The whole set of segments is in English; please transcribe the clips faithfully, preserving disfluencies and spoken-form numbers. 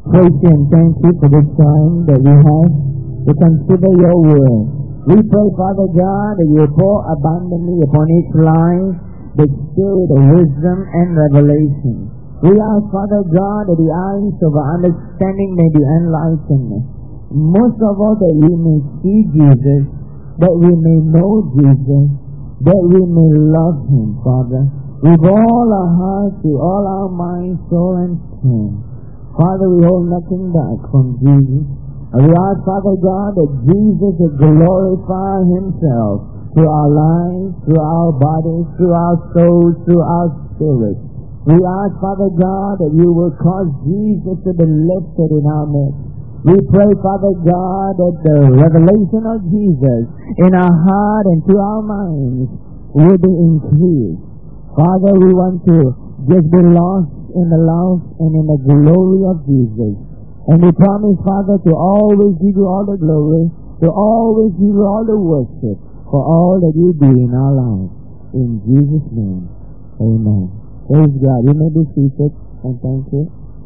Praise you and thank you for this time that we have to consider your word. We pray, Father God, that you pour abundantly upon each life the spirit of wisdom and revelation. We ask, Father God, that the eyes of our understanding may be enlightened. Most of all, that we may see Jesus, that we may know Jesus, that we may love Him, Father, with all our hearts, with all our mind, soul, and strength. Father, we hold nothing back from Jesus. And we ask, Father God, that Jesus will glorify Himself through our lives, through our bodies, through our souls, through our spirits. We ask, Father God, that you will cause Jesus to be lifted in our midst. We pray, Father God, that the revelation of Jesus in our heart and to our minds will be increased. Father, we want to just be lost in the love and in the glory of Jesus. And we promise, Father, to always give you all the glory, to always give you all the worship for all that you do in our lives. In Jesus' name, amen. Praise God. You may be seated, and thank you.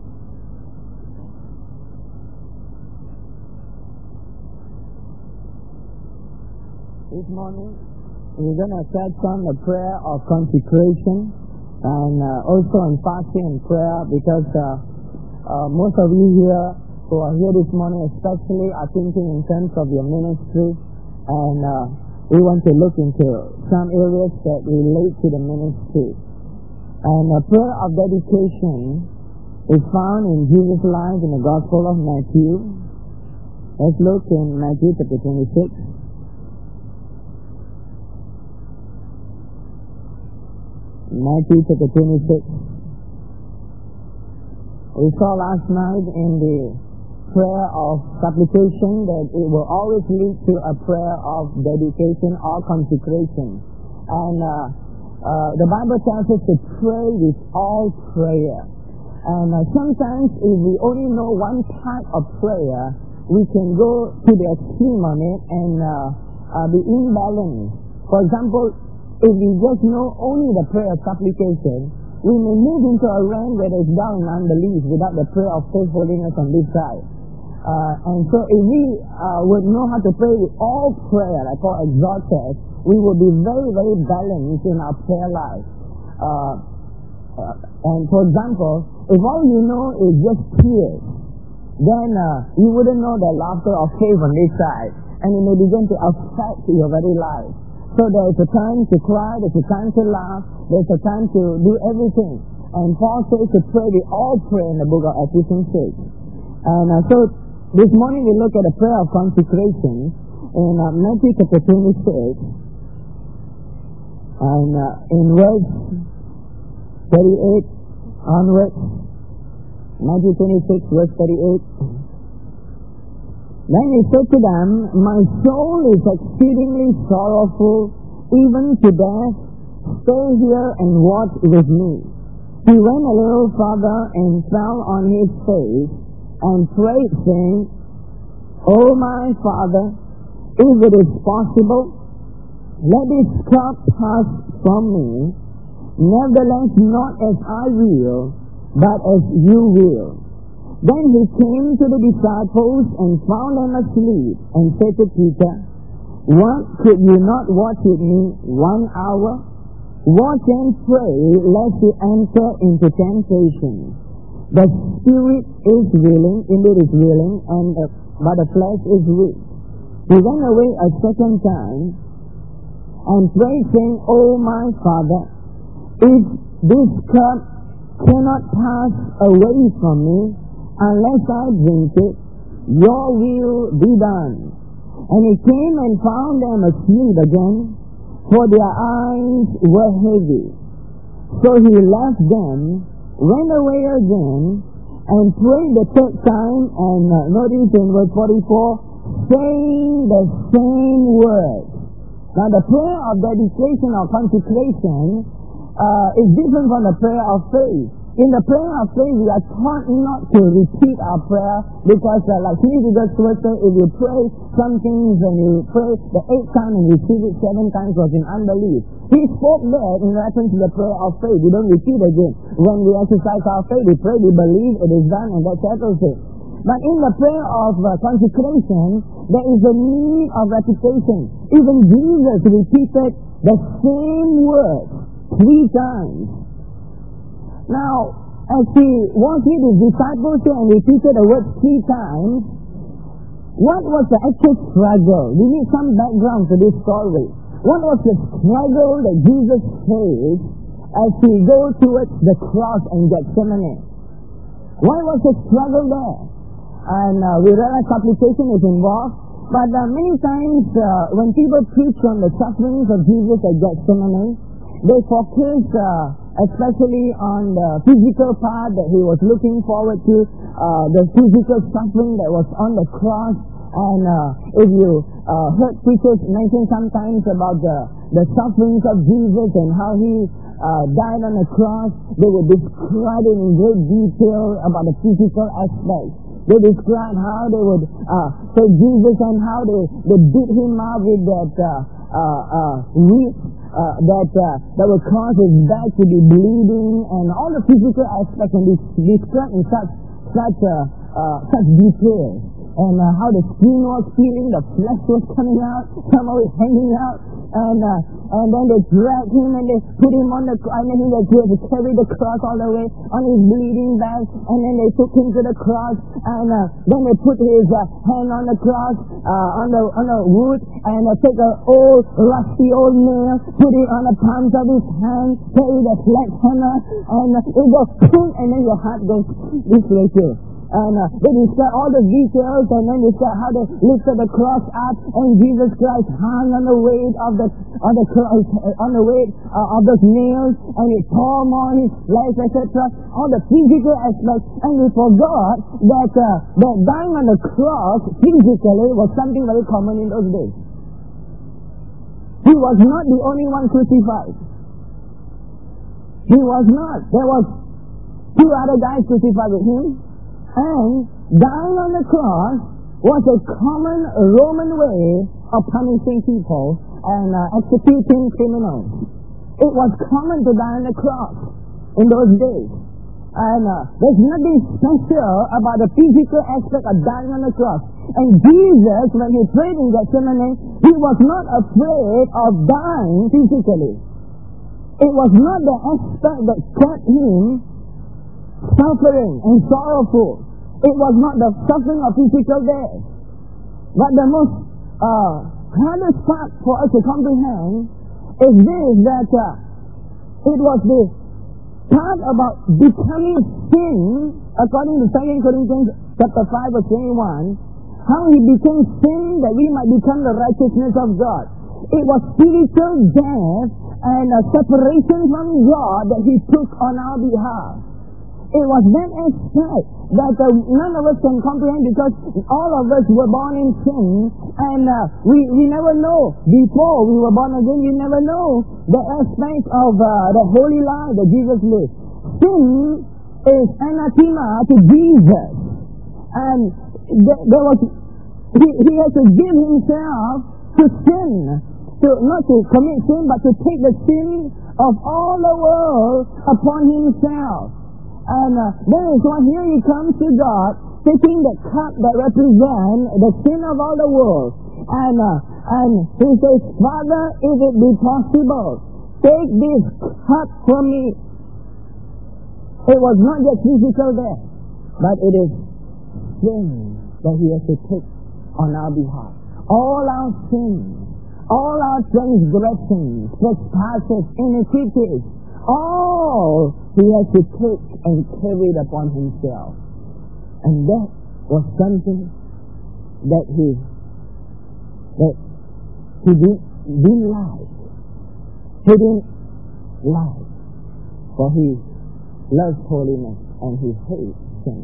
This morning, we're going to touch on the prayer of consecration and uh, also on fasting and prayer, because uh, uh, most of you here who are here this morning especially are thinking in terms of your ministry, and uh, we want to look into some areas that relate to the ministry. And the prayer of dedication is found in Jesus' life in the Gospel of Matthew. Let's look in Matthew chapter twenty-six. Matthew chapter twenty-six. We saw last night in the prayer of supplication that it will always lead to a prayer of dedication or consecration. And uh, uh, the Bible tells us to pray with all prayer. And uh, sometimes if we only know one part of prayer, we can go to the extreme on it and uh, uh, be imbalanced. For example, if we just know only the prayer of supplication, we may move into a realm where there's doubt and unbelief without the prayer of faith holiness on this side. Uh, and so if we uh, would know how to pray with all prayer, like Paul exhorted, we will be very, very balanced in our prayer life. Uh, uh, and for example, if all you know is just tears, then uh, you wouldn't know the laughter of faith on this side, and it may begin to affect your very life. So there is a time to cry, there's a time to laugh, there's a time to do everything. And Paul says to pray, we all pray in the book of Ephesians six. And uh, so this morning we look at the prayer of consecration in uh, Matthew chapter twenty-six, and uh, in verse thirty-eight onwards. Matthew twenty-six, verse thirty-eight. Then he said to them, my soul is exceedingly sorrowful, even to death. Stay here and watch with me. He went a little farther and fell on his face and prayed, saying, O my Father, if it is possible, let this cup pass from me. Nevertheless, not as I will, but as you will. Then he came to the disciples and found them asleep, and said to Peter, what, could you not watch with me one hour? Watch and pray, lest you enter into temptation. The spirit is willing, indeed is willing, and uh, but the flesh is weak. He went away a second time, and prayed, saying, O my Father, if this cup cannot pass away from me, unless I drink it, your will be done. And he came and found them asleep again, for their eyes were heavy. So he left them, went away again, and prayed the third time, and uh, notice in verse forty-four, saying the same words. Now the prayer of dedication or consecration uh, is different from the prayer of faith. In the prayer of faith, we are taught not to repeat our prayer because, uh, like Timothy Twitter, if you pray some things and you pray the eighth time and you receive it seven times was in unbelief. He spoke there in reference to the prayer of faith. We don't repeat again. When we exercise our faith, we pray, we believe, it is done, and that settles it. But in the prayer of uh, consecration, there is a need of repetition. Even Jesus repeated the same word three times. Now, as he was with his disciples here and repeated the word three times, what was the actual struggle? We need some background to this story. What was the struggle that Jesus faced as he goes towards the cross in Gethsemane? What was the struggle there? And uh, we realize supplication is involved. But uh, many times uh, when people preach on the sufferings of Jesus at Gethsemane, they focus uh, especially on the physical part that he was looking forward to, uh, the physical suffering that was on the cross. And uh, if you uh, heard preachers mention sometimes about the, the sufferings of Jesus and how he uh, died on the cross, they would describe it in great detail about the physical aspects. They describe how they would uh, take Jesus and how they, they beat him up with that uh, uh, uh, whip uh, that uh, that would cause his back to be bleeding, and all the physical aspects and described in such such uh, uh, such detail. And uh, how the skin was peeling, the flesh was coming out, some of it hanging out, and uh, and then they dragged him and they put him on the, and then he had to carry the cross all the way on his bleeding back, and then they took him to the cross, and uh, then they put his uh, hand on the cross, uh, on the on the wood, and uh, take an old rusty old nail, put it on the palms of his hand, carry the sledgehammer, and uh, it goes boom, and then your heart goes this way too. And uh, they describe all the details, and then describe how they lifted the cross up, and Jesus Christ hung on the weight of the on the cross, on the weight uh, of those nails, and it tore more on his flesh, et cetera. All the physical aspects, and we forgot that uh, that dying on the cross physically was something very common in those days. He was not the only one crucified. He was not. There was two other guys crucified with him. And dying on the cross was a common Roman way of punishing people and uh, executing criminals. It was common to die on the cross in those days. And uh, there's nothing special about the physical aspect of dying on the cross. And Jesus, when he prayed in Gethsemane, he was not afraid of dying physically. It was not the aspect that kept him suffering and sorrowful. It was not the suffering of physical death. But the most uh, hardest part for us to comprehend is this, that uh, it was the part about becoming sin, according to Second Corinthians chapter five verse twenty-one, how he became sin that we might become the righteousness of God. It was spiritual death and a separation from God that he took on our behalf. It was that aspect that uh, none of us can comprehend, because all of us were born in sin, and uh, we, we never know. Before we were born again, we never know the aspect of uh, the holy life that Jesus lived. Sin is anathema to Jesus. And th- there was, he, he had to give himself to sin. To, not to commit sin, but to take the sin of all the world upon himself. And uh, that is why here he comes to God, taking the cup that represents the sin of all the world. And uh, and he says, Father, if it be possible, take this cup from me. It was not just physical death, but it is sin that he has to take on our behalf. All our sins, all our transgressions, trespasses, iniquities, all he has to take and carry it upon himself. And that was something that he that he did, didn't like. He didn't like. For he loves holiness and he hates sin.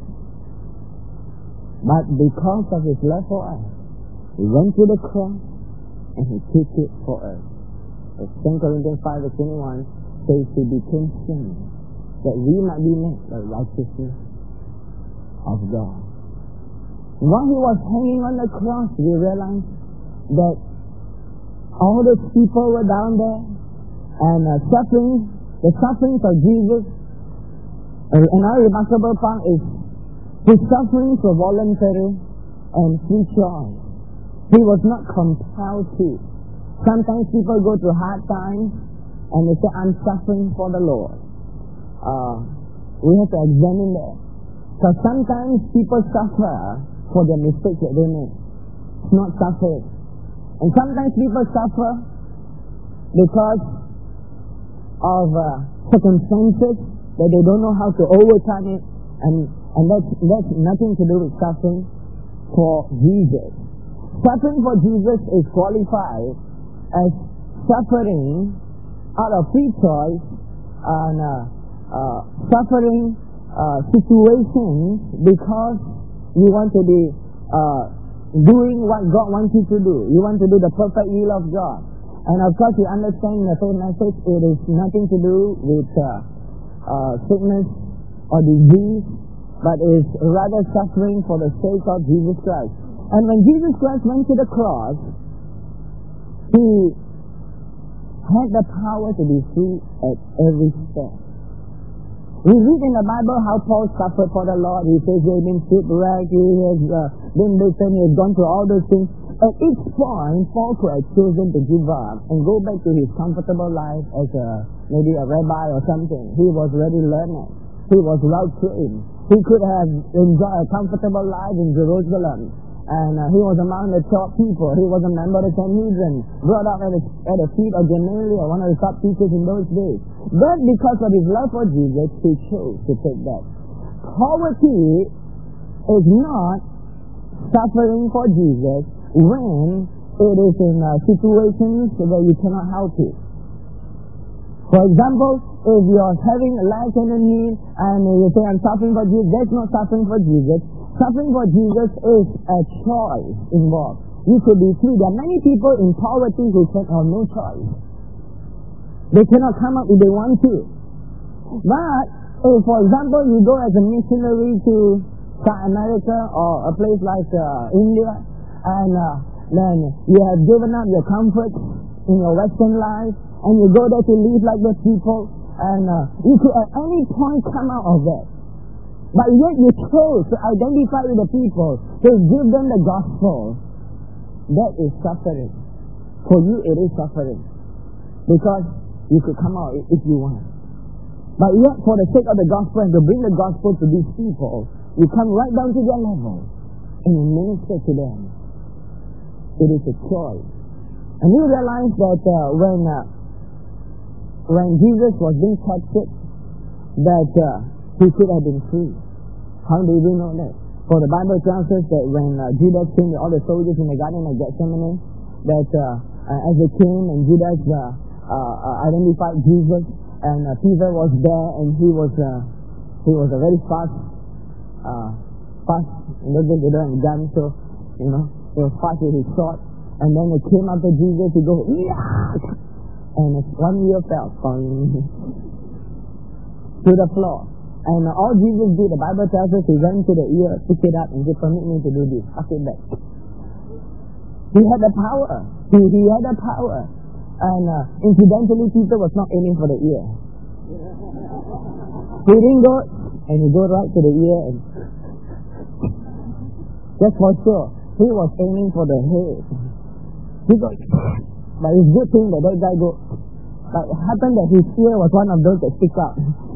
But because of his love for us, he went to the cross and he took it for us. As Second Corinthians five verse twenty-one says, he became sin that we might be made the righteousness of God. While he was hanging on the cross, we realized that all those people were down there and uh, suffering, the sufferings of Jesus. Uh, another remarkable part is his sufferings were voluntary and free choice. He was not compelled to. Sometimes people go through hard times and they say, I'm suffering for the Lord. Uh, we have to examine that. Because sometimes people suffer for the mistakes that they make. It's not suffering. And sometimes people suffer because of uh, circumstances that they don't know how to overcome it, and, and that's, that's nothing to do with suffering for Jesus. Suffering for Jesus is qualified as suffering out of free choice and uh, uh, suffering uh, situations because you want to be uh, doing what God wants you to do. You want to do the perfect will of God. And of course, you understand the same message. It is nothing to do with uh, uh, sickness or disease, but is rather suffering for the sake of Jesus Christ. And when Jesus Christ went to the cross, he had the power to be free at every step. We read in the Bible how Paul suffered for the Lord. He says he has been shipwrecked, he has uh, been beaten, he has gone through all those things. At each point, Paul could have chosen to give up and go back to his comfortable life as a, maybe a rabbi or something. He was already learning. He was well trained. He could have enjoyed a comfortable life in Jerusalem. And uh, he was among the top people. He was a member of the Sanhedrin, brought up at the, at the feet of Gamaliel, one of the top teachers in those days. But because of his love for Jesus, he chose to take that. Poverty is not suffering for Jesus when it is in uh, situations where you cannot help it. For example, if you're having a lack and a need and you say, I'm suffering for Jesus, that's not suffering for Jesus. Suffering for Jesus is a choice involved. You could be free. There are many people in poverty who can have no choice. They cannot come up if they want to. But if, for example, you go as a missionary to South America or a place like uh, India, and uh, then you have given up your comfort in your Western life, and you go there to live like those people, and uh, you could at any point come out of that. But yet you chose to identify with the people, to give them the gospel. That is suffering. For you it is suffering. Because you could come out if you want. But yet for the sake of the gospel and to bring the gospel to these people, you come right down to their level and you minister to them. It is a choice. And you realize that uh, when uh, when Jesus was being captured, that uh, he could have been free. How do we know that? For the Bible tells us that when uh, Judas came with all the soldiers in the Garden of Gethsemane, that uh, uh, as they came and Judas uh, uh, uh, identified Jesus, and uh, Peter was there, and he was uh, he was a very fast, uh, fast. In those days they don't have guns, so you know he was fast with his sword. And then they came after Jesus. He goes, yeah! And one ear fell to the floor. And uh, all Jesus did, the Bible tells us, he went to the ear, picked it up, and said, permit me to do this. Tuck it back. He had the power. He, he had the power. And uh, incidentally, Peter was not aiming for the ear. He didn't go, and he go right to the ear. And just for sure, he was aiming for the head. He go, but it's a good thing that that guy go. But it happened that his ear was one of those that stick up.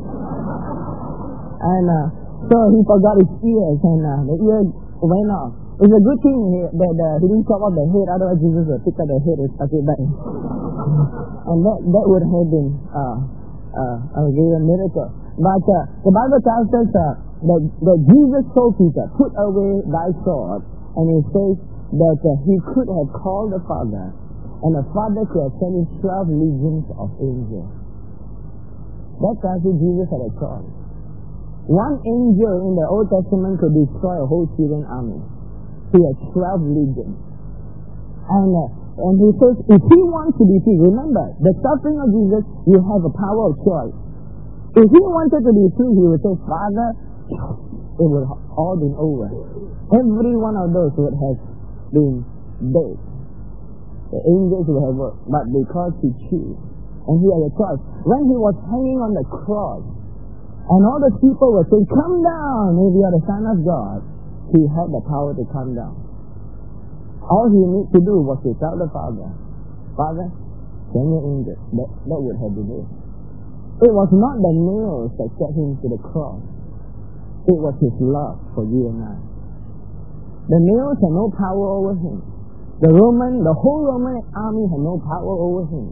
And uh, so he forgot his ears, and uh, the ear went off. It's a good thing he, that uh, he didn't chop off the head, otherwise Jesus would pick up the head and stuck it back. And that, that would have been uh, uh, a real miracle. But uh, the Bible tells us uh, that, that Jesus told Peter, put away thy sword, and he says that uh, he could have called the Father, and the Father could have sent him twelve legions of angels. That tells you Jesus had a choice. One angel in the Old Testament could destroy a whole Syrian army. He had twelve legions. And, uh, and he says, if he wants to be free, remember, the suffering of Jesus, you have a power of choice. If he wanted to be free, he would say, Father, it would have all been over. Every one of those would have been dead. The angels would have worked. But because he chose, and he had a choice. When he was hanging on the cross, and all the people were saying, come down if you are the Son of God, he had the power to come down. All he needed to do was to tell the Father, Father, send your angels. That, that would have been it. It was not the nails that set him to the cross. It was his love for you and I. The nails had no power over him. The Roman, the whole Roman army had no power over him.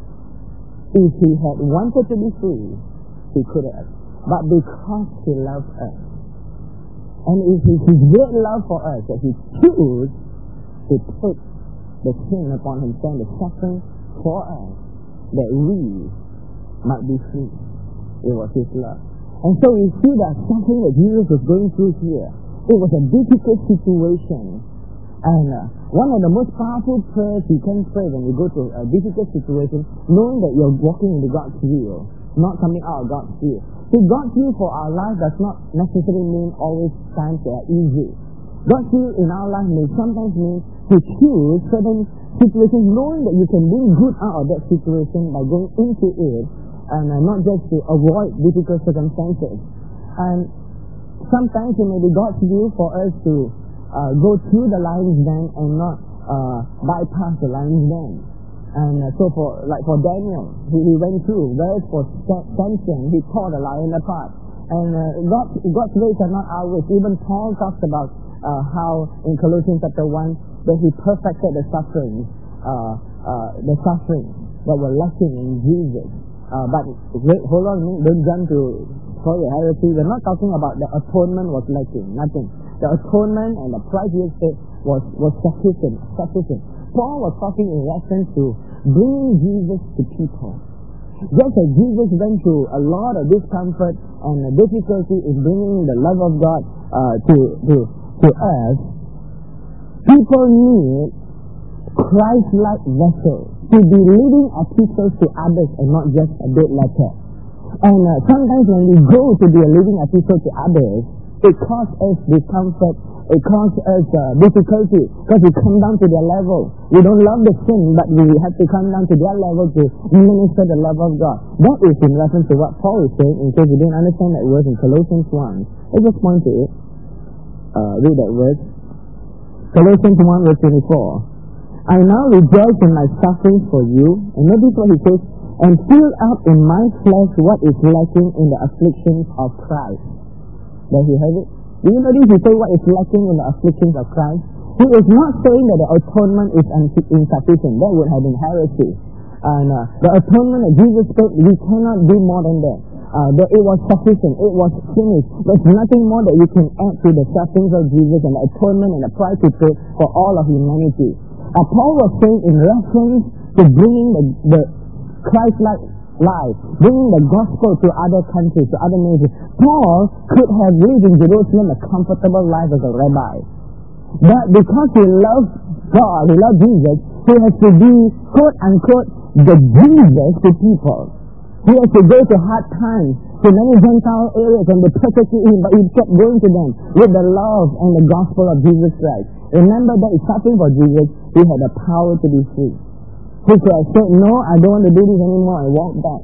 If he had wanted to be free, he could have. But because he loved us, and it is his great love for us that he chose to take the sin upon himself, the suffering for us, that we might be free. It was his love. And so we see that something that Jesus was going through here. It was a difficult situation. And uh, one of the most powerful prayers you can pray when you go to a difficult situation, knowing that you're walking into God's will, not coming out of God's will. See, God's will for our life does not necessarily mean always times that are easy. God's will in our life may sometimes mean to choose certain situations, knowing that you can bring good out of that situation by going into it, and uh, not just to avoid difficult circumstances. And sometimes it may be God's will for us to uh, go through the lion's den and not uh, bypass the lion's den. And uh, so for, like for Daniel, he, he went through. Whereas for Samson, he tore the lion apart. And uh, God, God's ways are not our ways. Even Paul talks about uh, how in Colossians chapter one, that he perfected the suffering, uh, uh, the suffering that were lacking in Jesus. Uh, but wait, hold on, don't jump to sorry heresy. We're not talking about the atonement was lacking, nothing. The atonement and the price he paid was was sufficient, sufficient. Paul was talking in reference to bringing Jesus to people. Just as Jesus went through a lot of discomfort and difficulty in bringing the love of God uh, to to to us, people need Christ-like vessels to be living epistles to others and not just a dead letter. And uh, sometimes when we go to be a living epistle to others, it causes us discomfort, it causes us uh, difficulty, because we come down to their level. We don't love the sin, but we have to come down to their level to minister the love of God. That is in reference to what Paul is saying, in case you didn't understand that verse in Colossians one. Let's just point to it. Uh, read that verse. Colossians one verse twenty-four. I now rejoice in my sufferings for you. And notice what he says, and fill up in my flesh what is lacking in the afflictions of Christ. Does he have it? Do you notice he say what is lacking in the afflictions of Christ? He is not saying that the atonement is insufficient. That would have been heresy. And uh, the atonement that Jesus said, we cannot do more than that. Uh, that it was sufficient. It was finished. There's nothing more that we can add to the sufferings of Jesus and the atonement and the price he paid for all of humanity. Uh, Paul was saying in reference to bringing the, the Christ-like life, bringing the gospel to other countries, to other nations. Paul could have lived in Jerusalem a comfortable life as a rabbi. But because he loved God, he loved Jesus, he has to be, quote-unquote, the Jesus to people. He has to go to hard times, to many Gentile areas, and they persecute him, but he kept going to them with the love and the gospel of Jesus Christ. Remember that in suffering for Jesus, he had the power to be free. He could have said, no, I don't want to do this anymore, and walk back.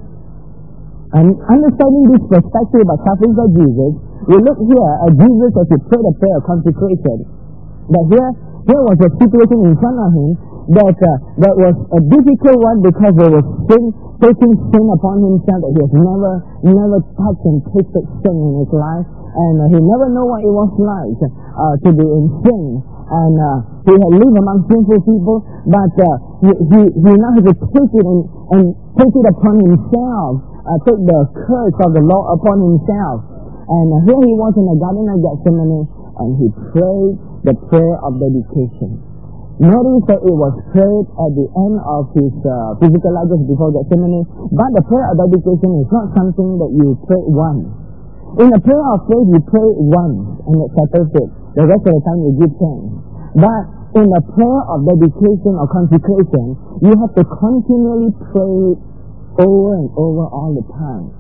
And understanding this perspective about suffering for Jesus, we look here at Jesus as he prayed a prayer of consecration. But here, here was a situation in front of him that uh, that was a difficult one because there was sin, taking sin upon himself that he has never, never touched and tasted sin in his life. And uh, he never knew what it was like uh, to be in sin. And uh, he had lived among sinful people, but uh, he, he, he now has to take it and, and take it upon himself, uh, take the curse of the law upon himself. And uh, here he was in the Garden of Gethsemane, and he prayed the prayer of dedication. Notice that it was prayed at the end of his uh, physical life just before Gethsemane, but the prayer of dedication is not something that you pray once. In a prayer of faith, you pray once, and it settles it. The rest of the time, you give thanks. But in a prayer of dedication or consecration, you have to continually pray over and over all the time.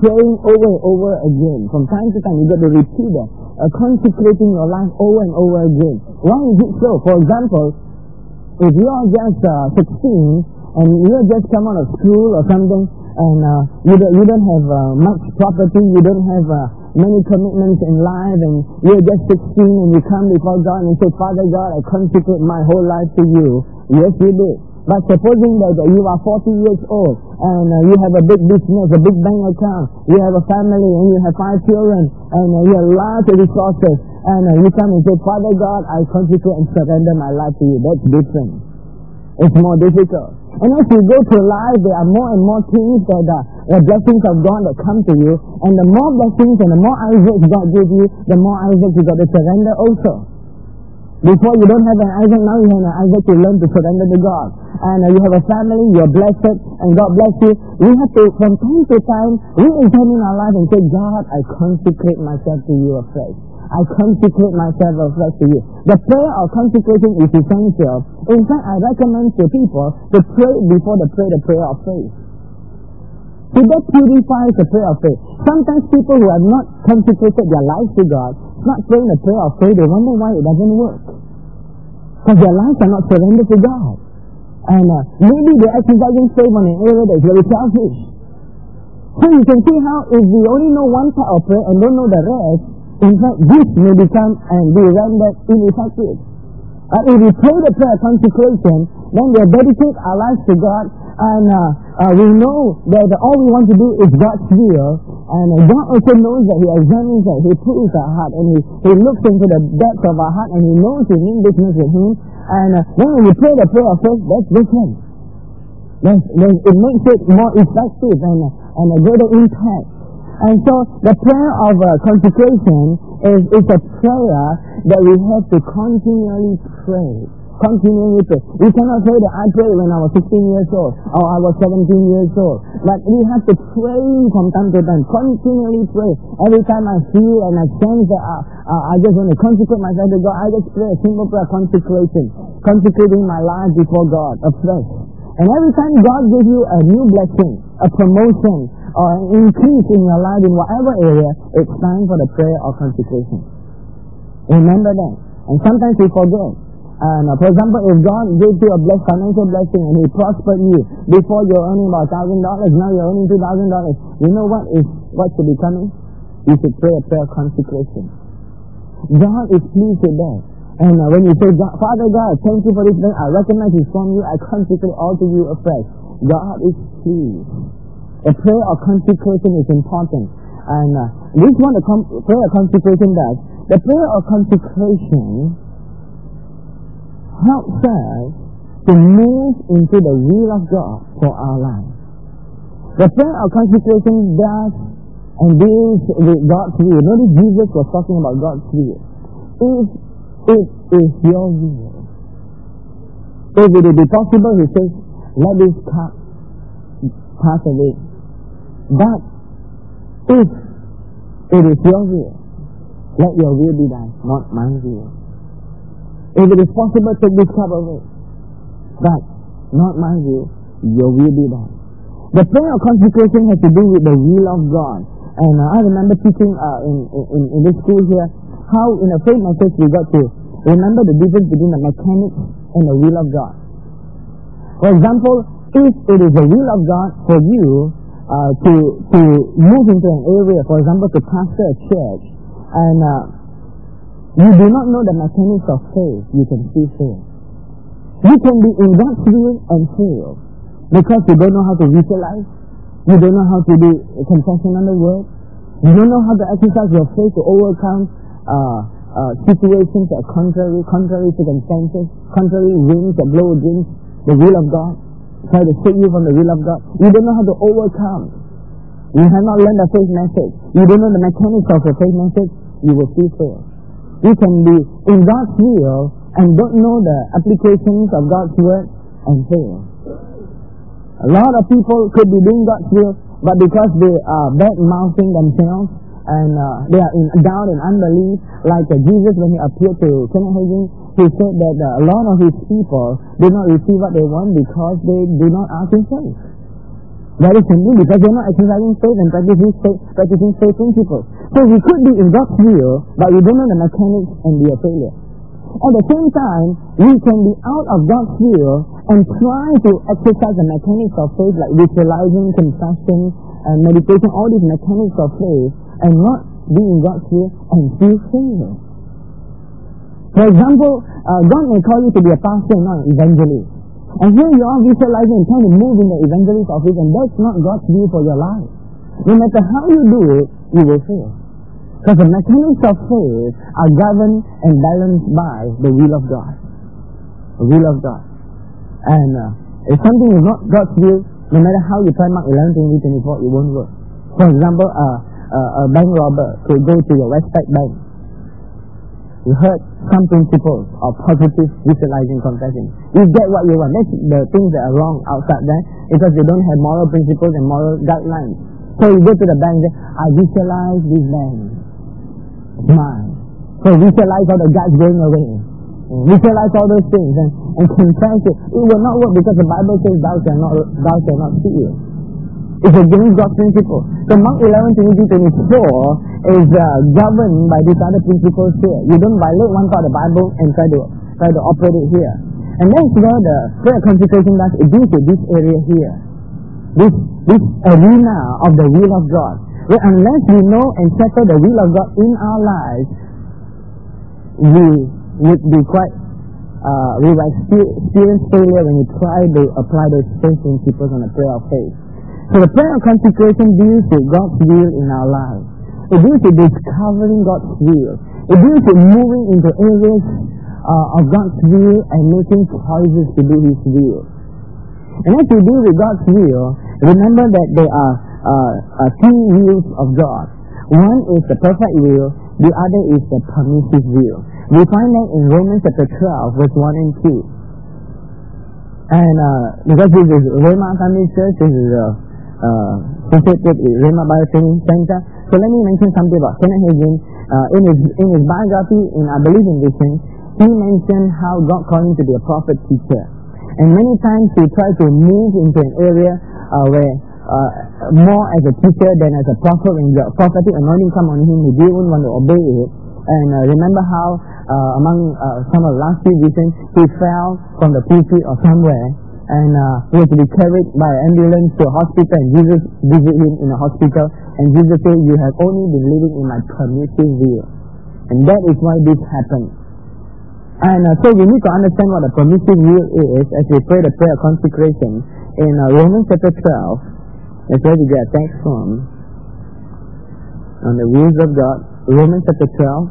praying over and over again. From time to time, you got to repeat that, uh, consecrating your life over and over again. Why is it so? For example, if you are just uh, sixteen and you have just come out of school or something, and uh, you don't you don't have uh, much property, you don't have uh, many commitments in life, and you're just sixteen and you come before God and say, Father God, I consecrate my whole life to you. Yes, you do. But supposing that you are forty years old and uh, you have a big business, a big bank account, you have a family and you have five children and uh, you have lots of resources, and uh, you come and say, Father God, I consecrate and surrender my life to you. That's different. It's more difficult. And as you go through life, there are more and more things that are the blessings of God that come to you. And the more blessings and the more Isaac God gives you, the more Isaac you got to surrender also. Before you don't have an Isaac, now you have an Isaac to learn to surrender to God. And uh, you have a family, you are blessed, and God bless you. We have to, from time to time, re-examine our life and say, God, I consecrate myself to you afresh. I consecrate myself afresh to you. The prayer of consecration is essential. In fact, I recommend to people to pray before they pray the prayer of faith. So that purifies the prayer of faith. Sometimes people who have not consecrated their lives to God, not praying the prayer of faith, they wonder why it doesn't work. Because their lives are not surrendered to God. And uh, maybe they're exercising faith on an area that is very selfish. So you can see how if we only know one part of prayer and don't know the rest, in fact, this may become and be rendered ineffective. Uh, if we pray the prayer of consecration, then we dedicate our lives to God, and uh, uh, we know that all we want to do is God's will, and uh, God also knows that He examines that, He proves our heart, and He, he looks into the depths of our heart, and He knows we mean business with Him, and uh, then when we pray the prayer of faith, that's different. That's, that's, it makes it more effective and, uh, and a greater impact. And so the prayer of uh, consecration is, is a prayer that we have to continually pray. Continually pray. We cannot say that I prayed when I was sixteen years old or I was seventeen years old. But we have to pray from time to time. Continually pray. Every time I feel and I sense that I, uh, I just want to consecrate myself to God, I just pray a simple prayer of consecration. Consecrating my life before God afresh. And every time God gives you a new blessing, a promotion, or an increase in your life in whatever area, it's time for the prayer of consecration. Remember that. And sometimes we forget. And uh, for example, if God gives you a blessed financial blessing and He prospered you, before you're earning about one thousand dollars, now you're earning two thousand dollars. You know what is what should be coming? You should pray a prayer of consecration. God is pleased with that. And uh, when you say, God, Father God, thank you for this thing, I recognize it's from you, I consecrate all to you afresh. God is pleased. A prayer of consecration is important. And uh, this is what the com- prayer of consecration does. The prayer of consecration helps us to move into the will of God for our life. The prayer of consecration does and deals with God's will. Notice Jesus was talking about God's will. If it is your will, if it will be possible, He says, let this cup pass away. But if it is your will, let your will be done, not my will. If it is possible, take this cup away. But not my will, your will be done. The prayer of consecration has to do with the will of God. And uh, I remember teaching uh, in, in, in this school here, how in a faith message we got to remember the difference between the mechanics and the will of God. For example, if it is the will of God for you uh, to to move into an area, for example, to pastor a church, and uh, you do not know the mechanics of faith, you can still fail. You can be in God's will and fail because you don't know how to visualize, you don't know how to do confession on the word, you don't know how to exercise your faith to overcome uh, uh, situations that are contrary, contrary circumstances, contrary winds that blow against the will of God, try to take you from the will of God. You don't know how to overcome. You have not learned the faith message. You don't know the mechanics of the faith message. You will still fail. You can be in God's will and don't know the applications of God's word and fail. A lot of people could be doing God's will, but because they are bad-mouthing themselves and uh, they are in doubt and unbelief, like uh, Jesus when He appeared to Kenneth Hagin, He said that uh, a lot of His people do not receive what they want because they do not ask in faith. Very simply because they're not exercising faith and practicing faith, practicing faith principles. So we could be in God's will, but we don't know the mechanics and be a failure. At the same time, we can be out of God's will and try to exercise the mechanics of faith, like visualizing, confession, and meditation, all these mechanics of faith, and not be in God's will and still fail. For example, uh, God may call you to be a pastor and not an evangelist. And here you are visualizing and trying to move in the evangelist office, and that's not God's will for your life. No matter how you do it, you will fail. Because the mechanics of faith are governed and balanced by the will of God. The will of God. And uh, if something is not God's will, no matter how you try Mark eleven, twenty, twenty-four, it won't work. For example, uh, uh, a bank robber could go to your Westpac bank. You heard some principles of positive visualizing confession. You get what you want. That's the things that are wrong outside there, because they don't have moral principles and moral guidelines. So you go to the bank and say, I visualize this bank. It's mine. So visualize all the guards going away. Visualize all those things and, and confess it. It will not work because the Bible says thou shalt not, thou shalt not steal. It's against God's principle. So Mark eleven, twenty-two, twenty-four is uh, governed by these other principles here. You don't violate one part of the Bible and try to try to operate it here. And that's where the prayer consecration does. It deals with this area here. This this arena of the will of God. Where unless we know and settle the will of God in our lives, we would be quite uh, we will experience failure when we try to apply those same principles on the prayer of faith. So the prayer of consecration deals with God's will in our lives. It deals with discovering God's will. It deals with moving into areas uh, of God's will and making choices to do His will. And as we deal with God's will, remember that there are uh, uh, two wills of God. One is the perfect will, the other is the permissive will. We find that in Romans chapter twelve, verse one and two. And uh, because this is Rhema Family Church, this is a Uh, associated with Rhema Bible Training Center. So let me mention something about Kenneth Hagin. Uh, in his in his biography, in I Believe in Vision, he mentioned how God called him to be a prophet teacher. And many times he tried to move into an area uh, where uh, more as a teacher than as a prophet. When the prophetic anointing come on him, he didn't want to obey it. And uh, remember how uh, among uh, some of the last few visions, he fell from the pulpit or somewhere. And uh, he had to be carried by an ambulance to a hospital, and Jesus visited him in a hospital, and Jesus said, you have only been living in my permissive will. And that is why this happened. And uh, so we need to understand what the permissive will is as we pray the prayer of consecration. In uh, Romans chapter twelve, that's where we get a text from, on the wills of God. Romans chapter twelve.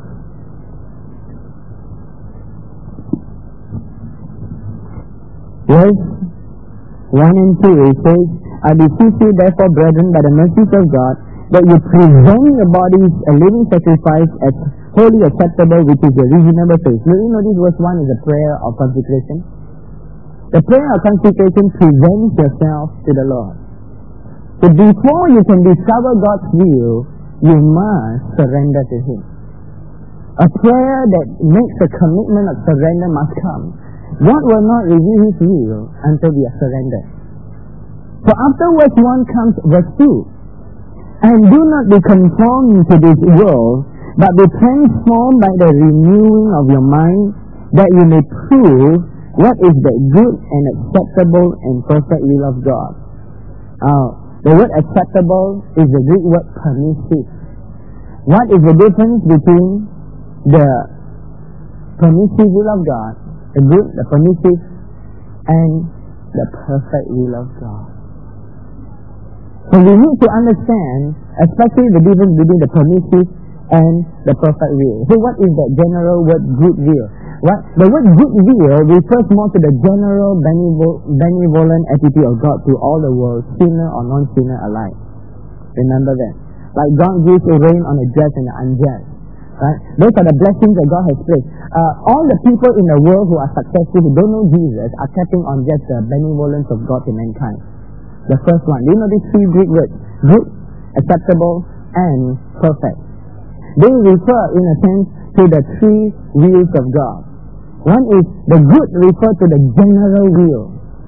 Verse one and two, it says, I beseech you therefore, brethren, by the mercies of God, that you present your bodies a living sacrifice as wholly acceptable, which is your reasonable faith. Now, you know this verse one is a prayer of consecration. The prayer of consecration presents yourself to the Lord. So before you can discover God's will, you must surrender to Him. A prayer that makes a commitment of surrender must come. God will not reveal His will until we are surrendered. So after verse one comes verse two. And do not be conformed to this world, but be transformed by the renewing of your mind, that you may prove what is the good and acceptable and perfect will of God. Uh, the word acceptable is the Greek word permissive. What is the difference between the permissive will of God, the good, the permissive, and the perfect will of God? So we need to understand, especially the difference between the permissive and the perfect will. So what is that general word good will? What, the word good will refers more to the general benevolent attitude of God to all the world, sinner or non-sinner alike. Remember that. Like God gives a rain on the just and the unjust. Right? Those are the blessings that God has placed. Uh, all the people in the world who are successful, who don't know Jesus, are tapping on just the benevolence of God to mankind. The first one. Do you know these three Greek words? Good, acceptable, and perfect. They refer, in a sense, to the three wills of God. One is, the good refer to the general will.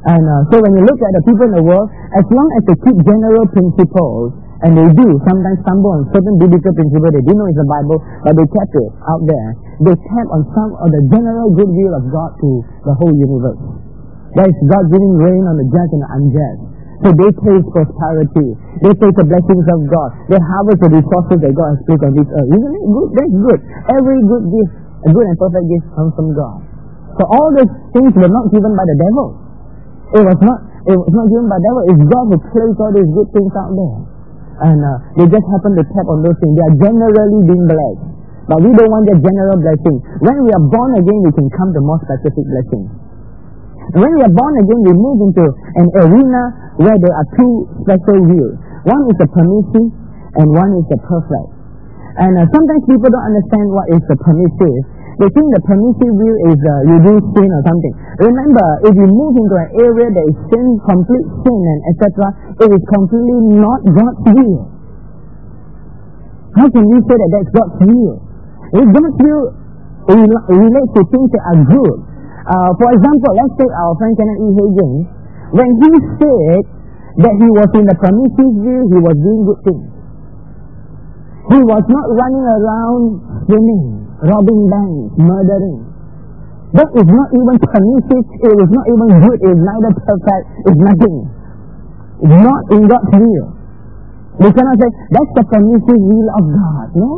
And uh, so when you look at the people in the world, as long as they keep general principles, and they do sometimes stumble on certain biblical principles, they do know it's the Bible, but they kept it out there. They tap on some of the general goodwill of God to the whole universe. That is God giving rain on the just and the unjust. So they taste prosperity. They taste the blessings of God. They harvest the resources that God has placed on this earth. Isn't it good? That's good. Every good gift, a good and perfect gift comes from God. So all these things were not given by the devil. It was not, it was not given by the devil. It's God who placed all these good things out there. And uh, they just happen to tap on those things. They are generally being blessed. But we don't want that general blessing. When we are born again, we can come to more specific blessings. And when we are born again, we move into an arena where there are two special wills. One is the permissive and one is the perfect. And uh, sometimes people don't understand what is the permissive. They think the permissive will is uh, you do sin or something. Remember, if you move into an area that is sin, complete sin and et cetera, it is completely not God's will. How can you say that that's God's will? If God's will relates to things that are good. Uh, for example, let's take our friend Kenneth E. Hagin. When he said that he was in the permissive will, he was doing good things. He was not running around sinning, robbing banks, murdering. That is not even permissive, it is not even good, it is neither perfect, it is nothing. It is not in God's will. We cannot say, that's the permissive will of God. No.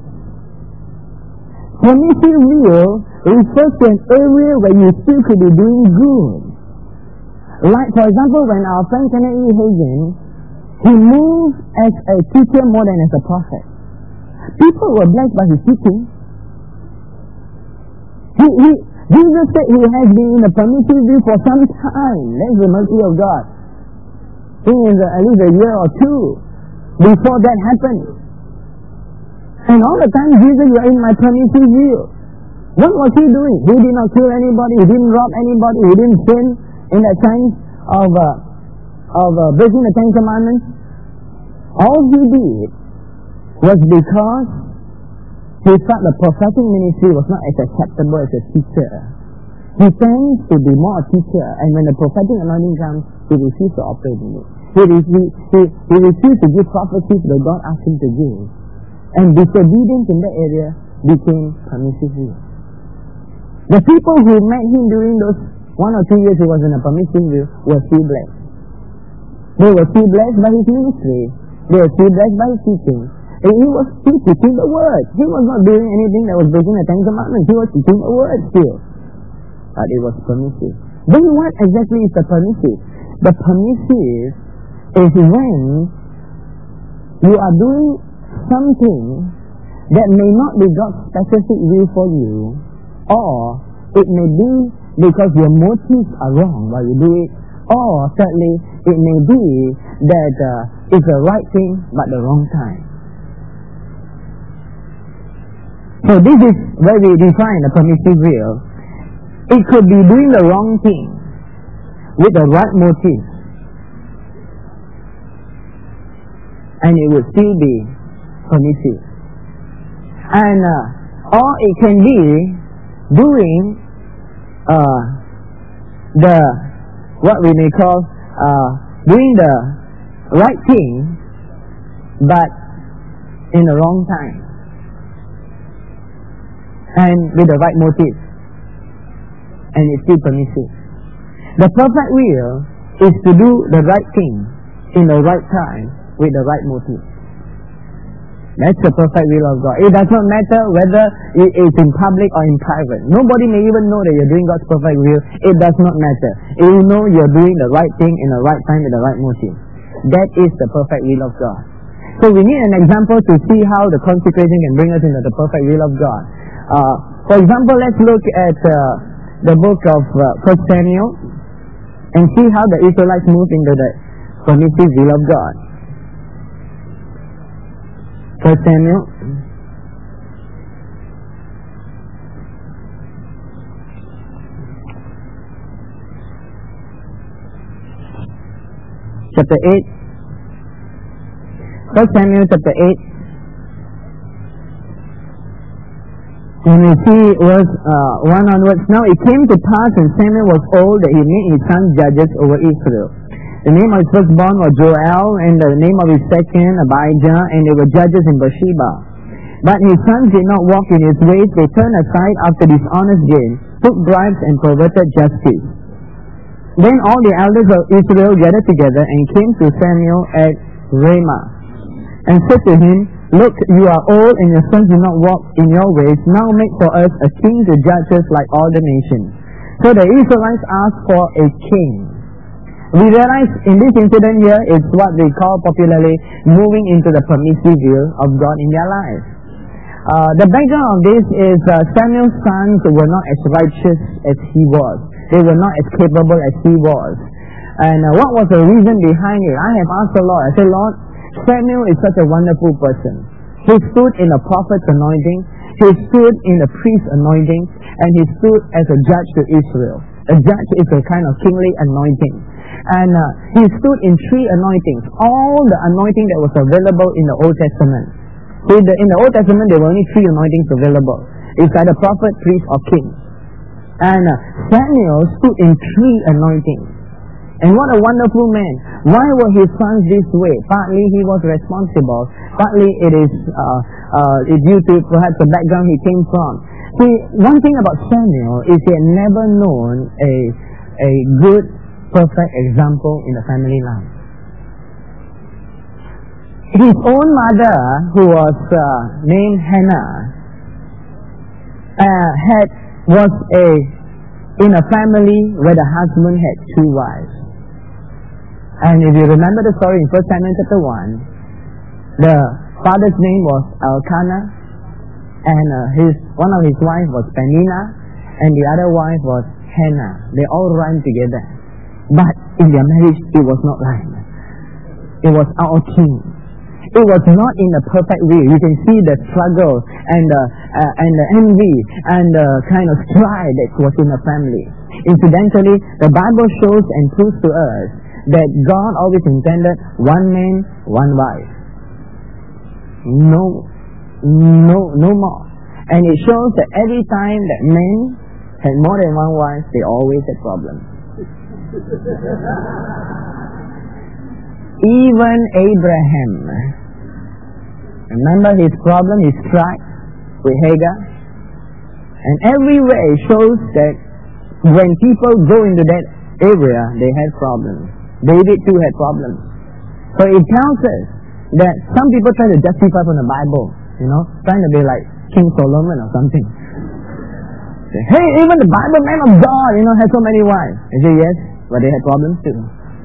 Permissive will refers to an area where you still could be doing good. Like, for example, when our friend Kenneth E. Hagin, he moved as a teacher more than as a prophet. People were blessed by his teaching. He, he, Jesus said he has been in a permissive view for some time. That's the mercy of God. I think it's at least a year or two before that happened. And all the time, Jesus, you are in my permissive view. What was he doing? He did not kill anybody. He didn't rob anybody. He didn't sin in that sense of, uh, of uh, breaking the Ten Commandments. All he did was because he felt the prophetic ministry was not as acceptable as a teacher. He tends to be more a teacher, and when the prophetic anointing comes, he refused to operate in it. He, he, he, he refused to give prophecies that God asked him to give. And disobedience in that area became permissive will. The people who met him during those one or two years he was in a permissive will were still blessed. They were still blessed by his ministry. They were still blessed by his teaching. And he was still teaching the word. He was not doing anything that was breaking the Ten Commandments. He was teaching the word still. But it was permissive. Then what exactly is the permissive? The permissive is when you are doing something that may not be God's specific will for you, or it may be because your motives are wrong while you do it, or thirdly, it may be that uh, it's the right thing but the wrong time. So this is where we define a permissive will. It could be doing the wrong thing with the right motive, and it would still be permissive. And uh, or it can be doing uh, the what we may call uh, doing the right thing but in the wrong time and with the right motive, and it's still permissive. The perfect will is to do the right thing in the right time with the right motive. That's the perfect will of God. It does not matter whether it is in public or in private. Nobody may even know that you're doing God's perfect will. It does not matter. You know you're doing the right thing in the right time with the right motive. That is the perfect will of God. So we need an example to see how the consecration can bring us into the perfect will of God. Uh, for example, let's look at uh, the book of uh, First Samuel and see how the Israelites moved into the permissive will of God. First Samuel chapter eight. First Samuel chapter eight And we see verse uh, one onwards. Now it came to pass when Samuel was old that he made his sons judges over Israel. The name of his firstborn was Joel, and the name of his second Abijah, and they were judges in Beersheba. But his sons did not walk in his ways. They turned aside after dishonest gain, took bribes, and perverted justice. Then all the elders of Israel gathered together and came to Samuel at Ramah, and said to him, Look, you are old, and your sons do not walk in your ways. Now make for us a king to judge us like all the nations. So the Israelites asked for a king. We realize in this incident here, it's what we call popularly moving into the permissive will of God in their lives. Uh, the background of this is uh, Samuel's sons were not as righteous as he was. They were not as capable as he was. And uh, what was the reason behind it? I have asked the Lord. I said, Lord, Samuel is such a wonderful person. He stood in a prophet's anointing. He stood in a priest's anointing. And he stood as a judge to Israel. A judge is a kind of kingly anointing. And uh, he stood in three anointings. All the anointing that was available in the Old Testament. See, the, in the Old Testament, there were only three anointings available. It's either prophet, priest, or king. And uh, Samuel stood in three anointings. And what a wonderful man. Why were his sons this way? Partly he was responsible. Partly it is uh, uh, due to perhaps the background he came from. See, one thing about Samuel is he had never known a, a good, perfect example in the family line. His own mother, who was uh, named Hannah, uh, had was a in a family where the husband had two wives. And if you remember the story in First Samuel chapter one, the father's name was Elkanah, and uh, his one of his wives was Peninnah, and the other wife was Hannah. They all ran together. But in their marriage, it was not right. It was out of tune. It was not in a perfect way. You can see the struggle and the, uh, and the envy and the kind of strife that was in the family. Incidentally, the Bible shows and proves to us that God always intended one man, one wife. No, no, no more. And it shows that every time that men had more than one wife, they always had problems. Even Abraham, remember his problem, his strife with Hagar? And everywhere it shows that when people go into that area, they had problems. David too had problems. So it tells us that some people try to justify from the Bible, you know, trying to be like King Solomon or something. Say, hey, even the Bible man of God, you know, had so many wives. I say, yes, but they had problems too.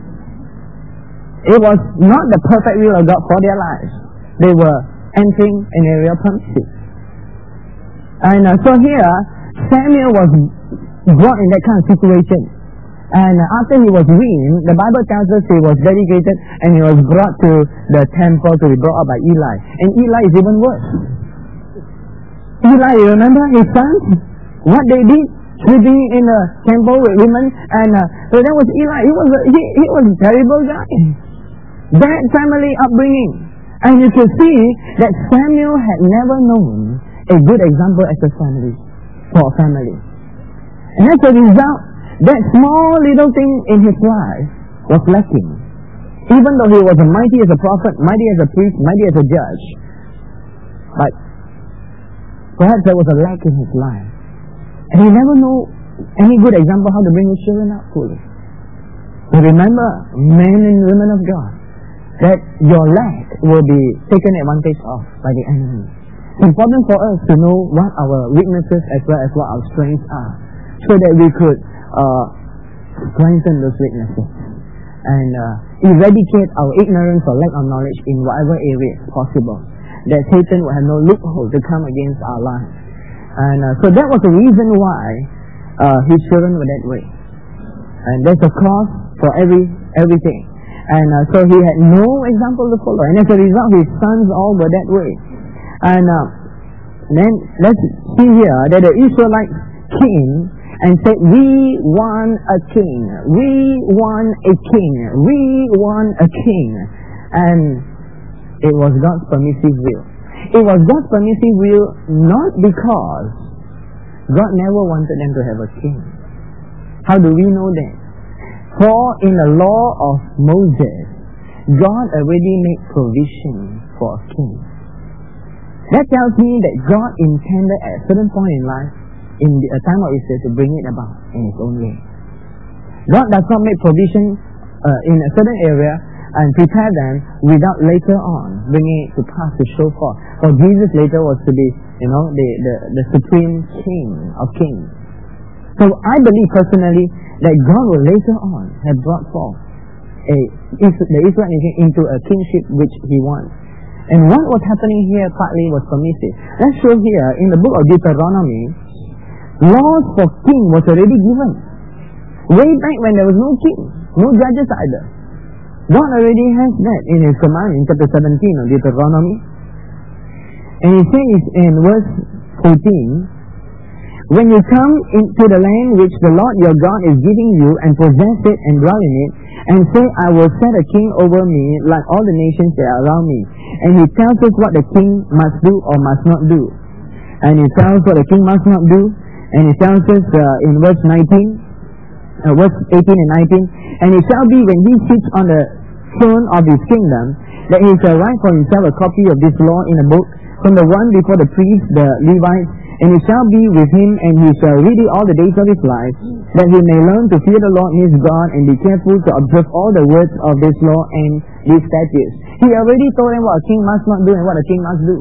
It was not the perfect will of God for their lives. They were entering an area of promises. And uh, so here, Samuel was brought in that kind of situation. And uh, after he was weaned, the Bible tells us he was dedicated and he was brought to the temple to be brought up by Eli. And Eli is even worse. Eli, you remember his sons? What they did? Sleeping in the temple with women. And uh, so that was Eli. He was a, he, he was a terrible guy. Bad family upbringing. And you can see that Samuel had never known a good example as a family, for a family. And as a result, that small little thing in his life was lacking. Even though he was a mighty as a prophet, mighty as a priest, mighty as a judge. But perhaps there was a lack in his life. And he never knew any good example how to bring his children up fully. But remember, men and women of God, that your lack will be taken advantage of by the enemy. It's important for us to know what our weaknesses as well as what our strengths are, so that we could uh, strengthen those weaknesses and uh, eradicate our ignorance or lack of knowledge in whatever area possible, that Satan will have no loophole to come against our lives. And uh, so that was the reason why uh, his children were that way. And there's a cause for every everything. And uh, so he had no example to follow. And as a result, his sons all were that way. And uh, then let's see here that the Israelites came and said, we want a king. We want a king. We want a king. And it was God's permissive will. It was God's permissive will not because God never wanted them to have a king. How do we know that? For in the law of Moses, God already made provision for a king. That tells me that God intended at a certain point in life, in the time of Israel, to bring it about in His own way. God does not make provision uh, in a certain area and prepare them without later on bringing it to pass to show forth. For Jesus later was to be, you know, the, the, the supreme king of kings. So I believe personally that God will later on have brought forth a, the Israel nation into a kingship which He wants. And what was happening here partly was permissive. Let's show here in the book of Deuteronomy, laws for king was already given. Way back when there was no king, no judges either. God already has that in His command in chapter seventeen of Deuteronomy. And He says in verse fourteen, when you come into the land which the Lord your God is giving you and possess it and dwell in it, and say, I will set a king over me like all the nations that are around me. And He tells us what the king must do or must not do. And He tells what the king must not do. And He tells us uh, in verse nineteen, uh, verse eighteen and nineteen, and it shall be when He sits on the throne of His kingdom, that He shall write for Himself a copy of this law in a book, from the one before the priests, the Levites, and it shall be with him, and he shall read it all the days of his life, that he may learn to fear the Lord his God, and be careful to observe all the words of this law and these statutes. He already told them what a king must not do and what a king must do.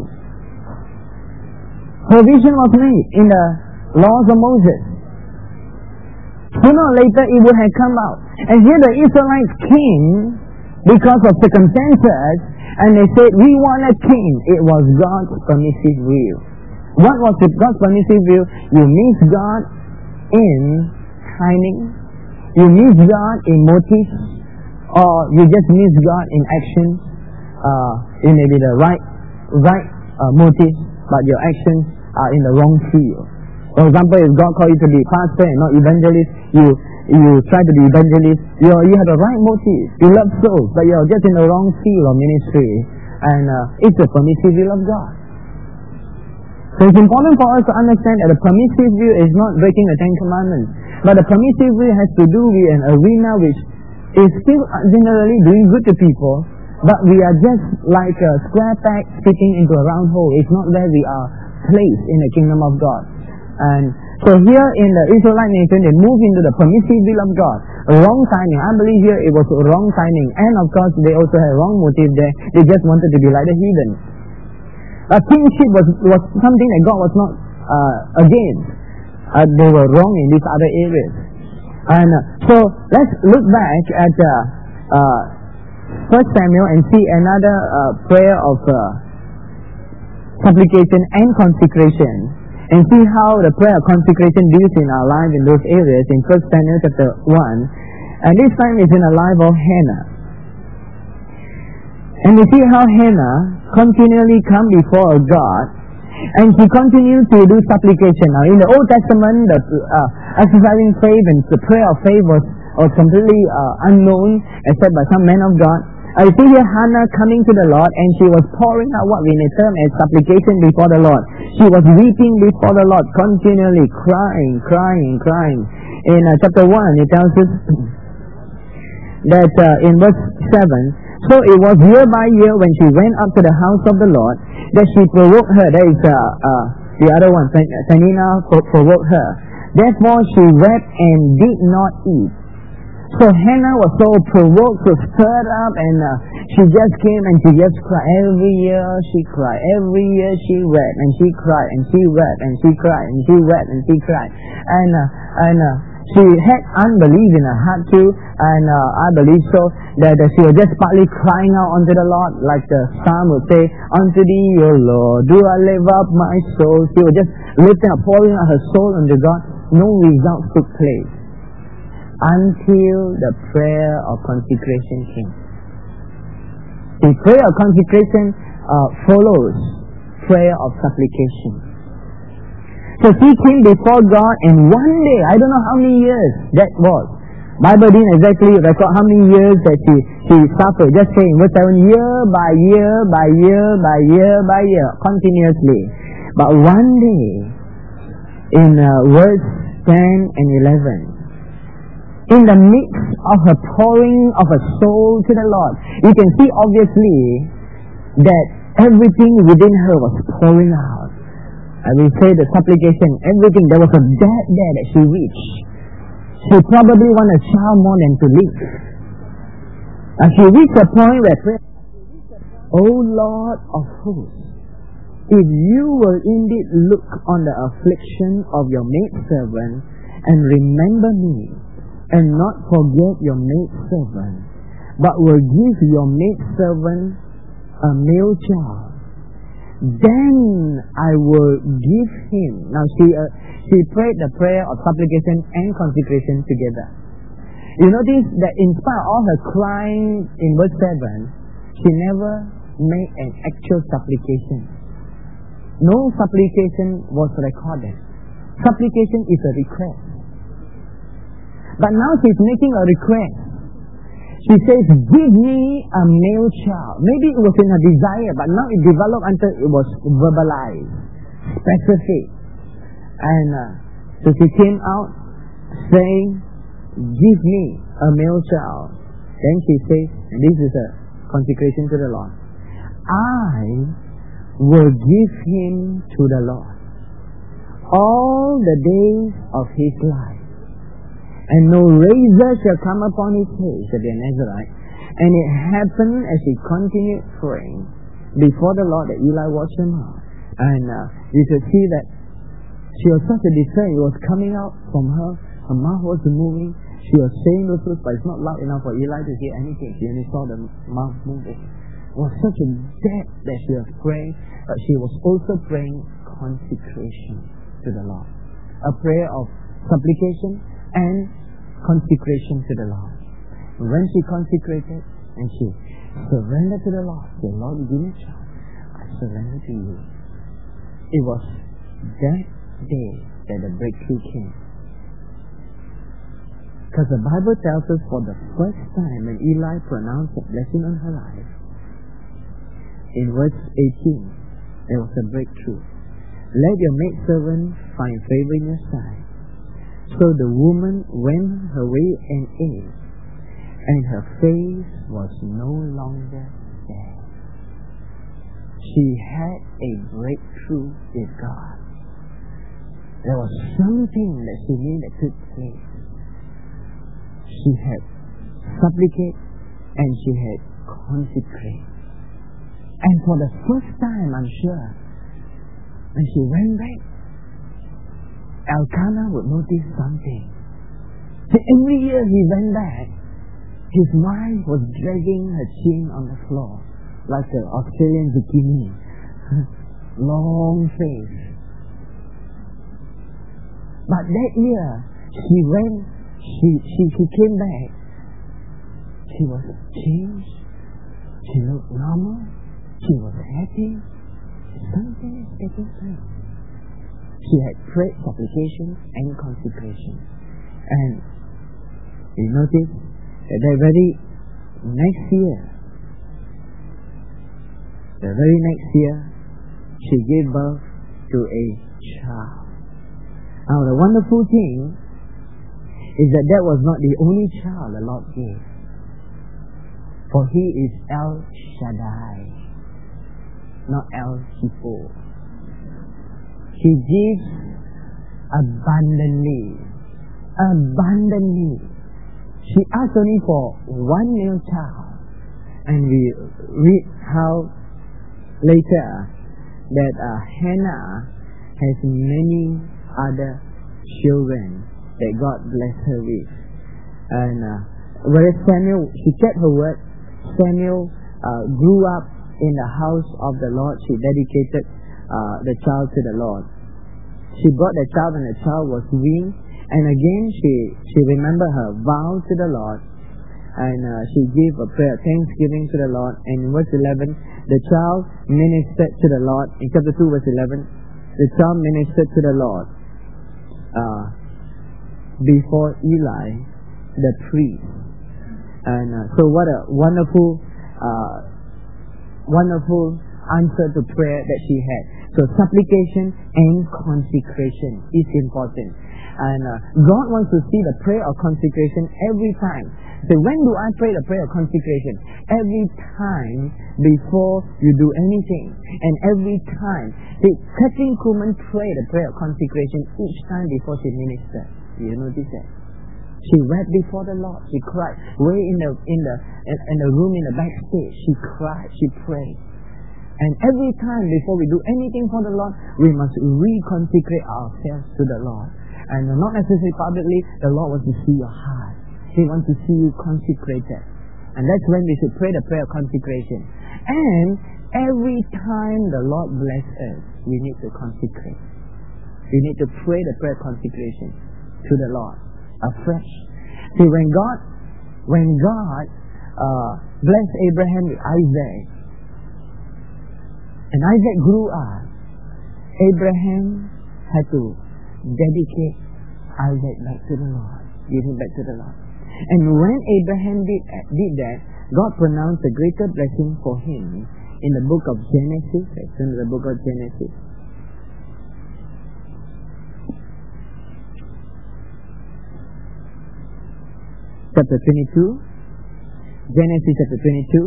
Provision was made in the laws of Moses. Sooner or later it would have come out. And here the Israelites came because of circumstances, and they said, we want a king. It was God's permissive will. What was it? God's permissive will? You miss God in timing, you miss God in motive, or you just miss God in action. Uh, it may be the right, right uh, motive, but your actions are in the wrong field. For example, if God called you to be pastor and not evangelist, you you try to be evangelist, you you have the right motive, you love souls, but you're just in the wrong field of ministry, and uh, it's the permissive will of God. So it's important for us to understand that the permissive will is not breaking the Ten Commandments, but the permissive will has to do with an arena which is still generally doing good to people, but we are just like a square peg fitting into a round hole. It's not where we are placed in the kingdom of God. And so here in the Israelite nation, they move into the permissive will of God. Wrong timing. I believe here it was wrong timing. And of course, they also had wrong motive there. They just wanted to be like the heathen. A kingship was, was something that God was not uh, against. Uh, they were wrong in these other areas. And uh, so let's look back at uh, uh, First Samuel and see another uh, prayer of uh, supplication and consecration, and see how the prayer of consecration deals in our life in those areas in First Samuel chapter one. And this time is in the life of Hannah. And we see how Hannah continually come before God, and she continued to do supplication. Now in the Old Testament, the uh, exercising faith and the prayer of faith was, was completely uh, unknown except by some men of God. I see here Hannah coming to the Lord, and she was pouring out what we may term as supplication before the Lord. She was weeping before the Lord, continually crying, crying, crying. In uh, chapter one, it tells us that uh, in verse seven, so it was year by year when she went up to the house of the Lord that she provoked her. That is uh, uh, the other one, Peninnah provoked her. Therefore she wept and did not eat. So Hannah was so provoked, so stirred up, and uh, she just came and she just cried. Every year she cried. Every year she wept and she cried and she wept and she cried and she wept and she cried. And uh, and uh, she had unbelief in her heart too, and uh, I believe so that uh, she was just partly crying out unto the Lord, like the psalm would say, "Unto Thee, O Lord, do I lift up my soul." She was just lifting up, pouring out her soul unto God. No results took place until the prayer of consecration came. The prayer of consecration uh, follows prayer of supplication. So she came before God, and one day, I don't know how many years that was. Bible didn't exactly record how many years that she, she suffered. Just saying, verse seven, year by year by year by year by year, continuously. But one day, in uh, verse ten and eleven. In the midst of her pouring of a soul to the Lord, you can see obviously that everything within her was pouring out. I will say the supplication, everything. There was a debt there that she reached. She probably wanted a child more than to live. And she reached a point where prayer, O Lord of hosts, if you will indeed look on the affliction of your maidservant and remember me, and not forget your maidservant, but will give your maidservant a male child, then I will give him. Now she uh, she prayed the prayer of supplication and consecration together. You notice that in spite of all her crying in verse seven, she never made an actual supplication. No supplication was recorded. Supplication is a request. But now she's making a request. She says, give me a male child. Maybe it was in her desire, but now it developed until it was verbalized, specific. And uh, so she came out saying, give me a male child. Then she says, and this is a consecration to the Lord, I will give him to the Lord all the days of his life. And no razor shall come upon his head, shall be a Nazarite. And it happened as she continued praying before the Lord that Eli watched her mouth. And uh, you could see that she was such a distress. It was coming out from her. Her mouth was moving. She was saying those words, but it's not loud enough for Eli to hear anything. She only saw the mouth moving. It was such a depth that she was praying, but she was also praying consecration to the Lord. A prayer of supplication and consecration to the Lord. When she consecrated and she surrendered to the Lord, the Lord, give me a child, I surrender to you. It was that day that the breakthrough came. Because the Bible tells us for the first time when Eli pronounced a blessing on her life, in verse eighteen, there was a breakthrough. Let your maidservant find favor in your sight. So the woman went her way and ate, and her face was no longer there. She had a breakthrough with God. There was something that she knew that took place. She had supplicated and she had consecrated. And for the first time, I'm sure, when she went back, Elkanah would notice something. See, every year he went back, his wife was dragging her chin on the floor like an Australian bikini. Long face. But that year, she went, she, she, she came back. She was changed. She looked normal. She was happy. Something is taking place. She had prayed supplication and consecration. And you notice that the very next year, the very next year, she gave birth to a child. Now the wonderful thing is that that was not the only child the Lord gave. For He is El Shaddai, not El Shifo. He gives abundantly. Abundantly. She asked only for one male child. And we read how later that uh, Hannah has many other children that God blessed her with. And uh, whereas Samuel, she kept her word. Samuel uh, grew up in the house of the Lord. She dedicated Uh, the child to the Lord. She brought the child and the child was weaned, and again she she remembered her vow to the Lord, and uh, she gave a prayer of thanksgiving to the Lord. And in verse eleven, the child ministered to the Lord. In chapter two, verse eleven, the child ministered to the Lord uh, before Eli, the priest. And uh, so what a wonderful, uh, wonderful answer to prayer that she had. So supplication and consecration is important. And uh, God wants to see the prayer of consecration every time. So when do I pray the prayer of consecration? Every time before you do anything. And every time. See, Kathryn Kuhlman prayed the prayer of consecration each time before she ministered. Do you notice that? She wept before the Lord. She cried. Way in the in the in the room in the backstage, she cried. She prayed. And every time before we do anything for the Lord, we must reconsecrate ourselves to the Lord. And not necessarily publicly, the Lord wants to see your heart. He wants to see you consecrated. And that's when we should pray the prayer of consecration. And every time the Lord bless us, we need to consecrate. We need to pray the prayer of consecration to the Lord afresh. See, when God, when God uh, blessed Abraham with Isaac, and Isaac grew up, Abraham had to dedicate Isaac back to the Lord, give him back to the Lord. And when Abraham did, did that, God pronounced a greater blessing for him in the book of Genesis. Let's turn to the book of Genesis. Chapter twenty-two. Genesis chapter twenty-two.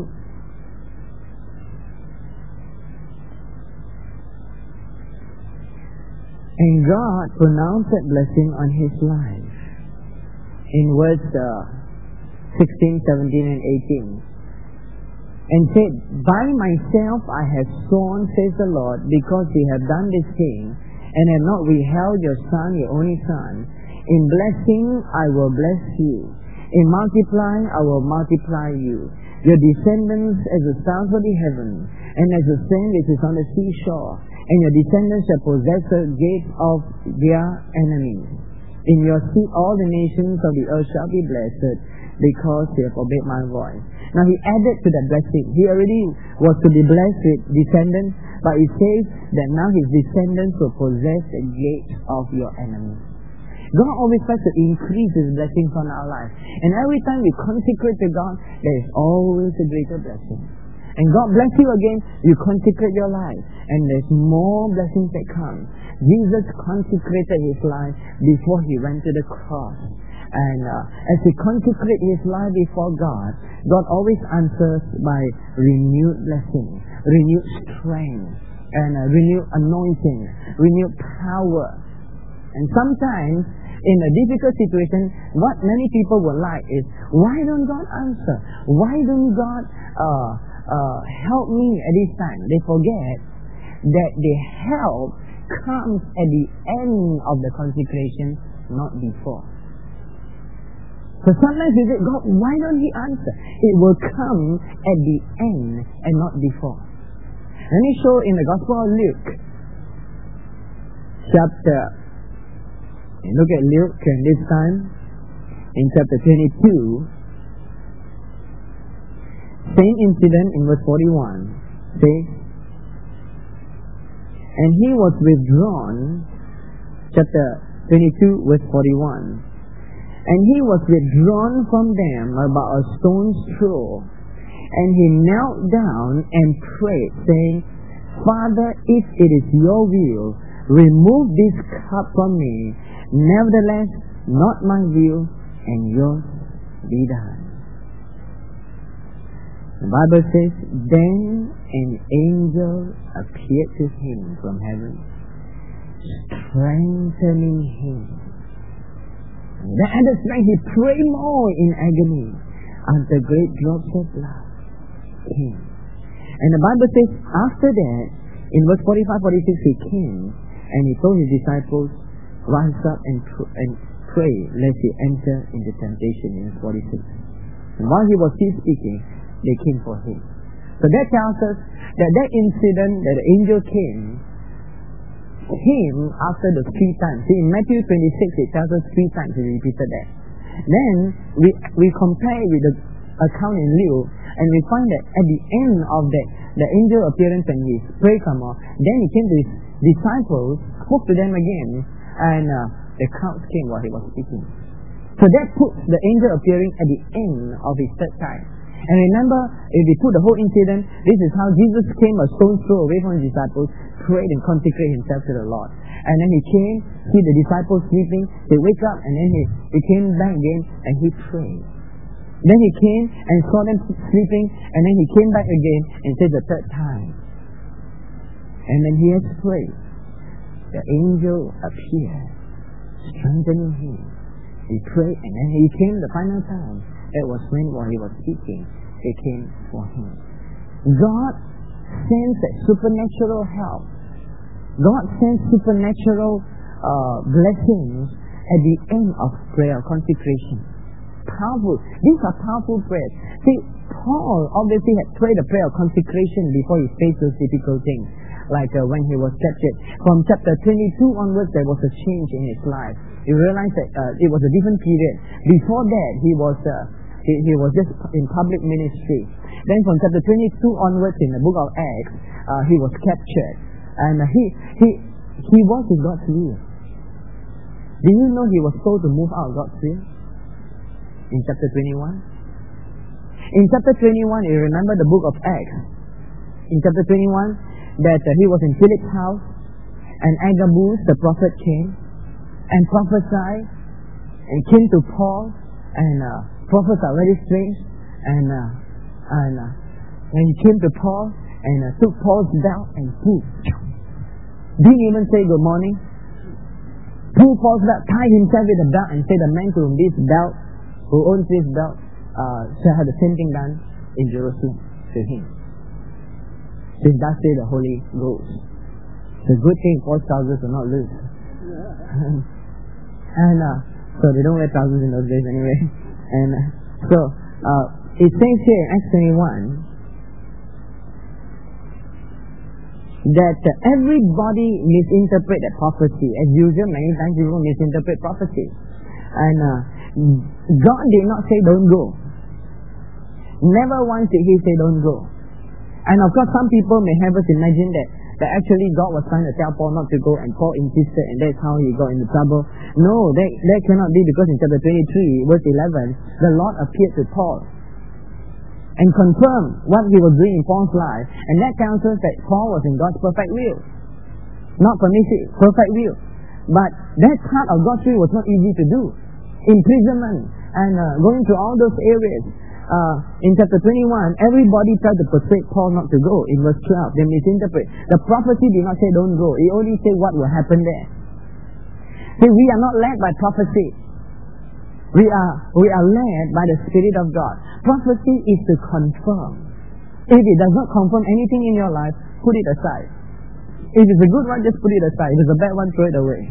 And God pronounced that blessing on his life in verse uh, sixteen, seventeen, and eighteen. And said, by myself I have sworn, says the Lord, because ye have done this thing, and have not withheld your son, your only son. In blessing I will bless you. In multiplying I will multiply you. Your descendants as the stars of the heaven, and as the sand which is on the seashore. And your descendants shall possess the gates of their enemies. In your seed all the nations of the earth shall be blessed, because they have obeyed my voice. Now he added to that blessing. He already was to be blessed with descendants, but he says that now his descendants will possess the gates of your enemies. God always tries to increase his blessings on our life. And every time we consecrate to God, there is always a greater blessing. And God bless you again, you consecrate your life. And there's more blessings that come. Jesus consecrated his life before he went to the cross. And uh, as he consecrated his life before God, God always answers by renewed blessing, renewed strength, and uh, renewed anointing, renewed power. And sometimes, in a difficult situation, what many people will like is, why don't God answer? Why don't God uh, uh, help me at this time? They forget that the help comes at the end of the consecration, not before. So sometimes we say, God, why don't he answer? It will come at the end and not before. Let me show in the Gospel of Luke, chapter, look at Luke, and this time, in chapter twenty-two, same incident in verse forty-one, says, and he was withdrawn, chapter twenty-two, verse forty-one, and he was withdrawn from them about a stone's throw, and he knelt down and prayed, saying, Father, if it is your will, remove this cup from me. Nevertheless, not my will, and yours be done. The Bible says, then an angel appeared to him from heaven, strengthening him. Then at the strength he prayed more in agony, until great drops of blood came. And the Bible says, after that, in verse forty-five, forty-six, he came, and he told his disciples, rise up and, pr- and pray, lest you enter into temptation, in verse forty-six. And while he was still speaking, they came for him. So that tells us that that incident, that the angel came, came after the three times. See, in Matthew twenty-six, it tells us three times he repeated that. Then, we we compare with the account in Luke, and we find that at the end of that, the angel appearance and his prayer come off, then he came to his disciples, spoke to them again, and uh, the crowds came while he was speaking. So that puts the angel appearing at the end of his third time. And remember, if we put the whole incident, this is how Jesus came a stone's throw away from his disciples, prayed and consecrated himself to the Lord. And then he came, see the disciples sleeping, they wake up, and then he, he came back again, and he prayed. Then he came and saw them sleeping, and then he came back again and said the third time. And then he has prayed. The angel appeared, strengthening him. He prayed, and then he came the final time. It was when, while he was speaking, it came for him. God sends that supernatural help. God sends supernatural uh, blessings at the end of prayer, consecration. Powerful. These are powerful prayers. See, Paul obviously had prayed a prayer of consecration before he faced those difficult things. Like uh, when he was captured. From chapter twenty-two onwards, there was a change in his life. He realized that uh, it was a different period. Before that, he was uh, he, he was just in public ministry. Then from chapter twenty-two onwards, in the book of Acts, uh, he was captured, and uh, he he he was in God's will. Do you know he was told to move out of God's will? In chapter twenty-one. In chapter twenty-one, you remember the book of Acts. In chapter twenty-one. That uh, he was in Philip's house, and Agabus, the prophet, came and prophesied, and came to Paul, and uh, prophets are very strange, and uh, and uh, when he came to Paul, and uh, took Paul's belt, and pulled, didn't even say good morning, pulled Paul's belt, tied himself with the belt, and said, the man to whom this belt, who owns this belt, uh, shall have the same thing done in Jerusalem to him. This does say the Holy Ghost. It's a good thing Paul's trousers are not loose. and uh, so they don't wear trousers in those days anyway. And uh, so uh, it says here in Acts twenty-one that uh, everybody misinterpret that prophecy. As usual, many times people misinterpret prophecy. And uh, God did not say don't go. Never once did he say don't go. And of course, some people may have us imagine that, that actually God was trying to tell Paul not to go, and Paul insisted, and that's how he got into trouble. No, that, that cannot be, because in chapter twenty-three, verse eleven, the Lord appeared to Paul and confirmed what he was doing in Paul's life. And that tells us that Paul was in God's perfect will. Not permissive, perfect will. But that part of God's will was not easy to do. Imprisonment and uh, going through all those areas. Uh, in chapter twenty-one, everybody tried to persuade Paul not to go. In verse twelve, they misinterpret. The prophecy did not say don't go. It only said what will happen there. See, we are not led by prophecy. We are, we are led by the Spirit of God. Prophecy is to confirm. If it does not confirm anything in your life, put it aside. If it's a good one, just put it aside. If it's a bad one, throw it away.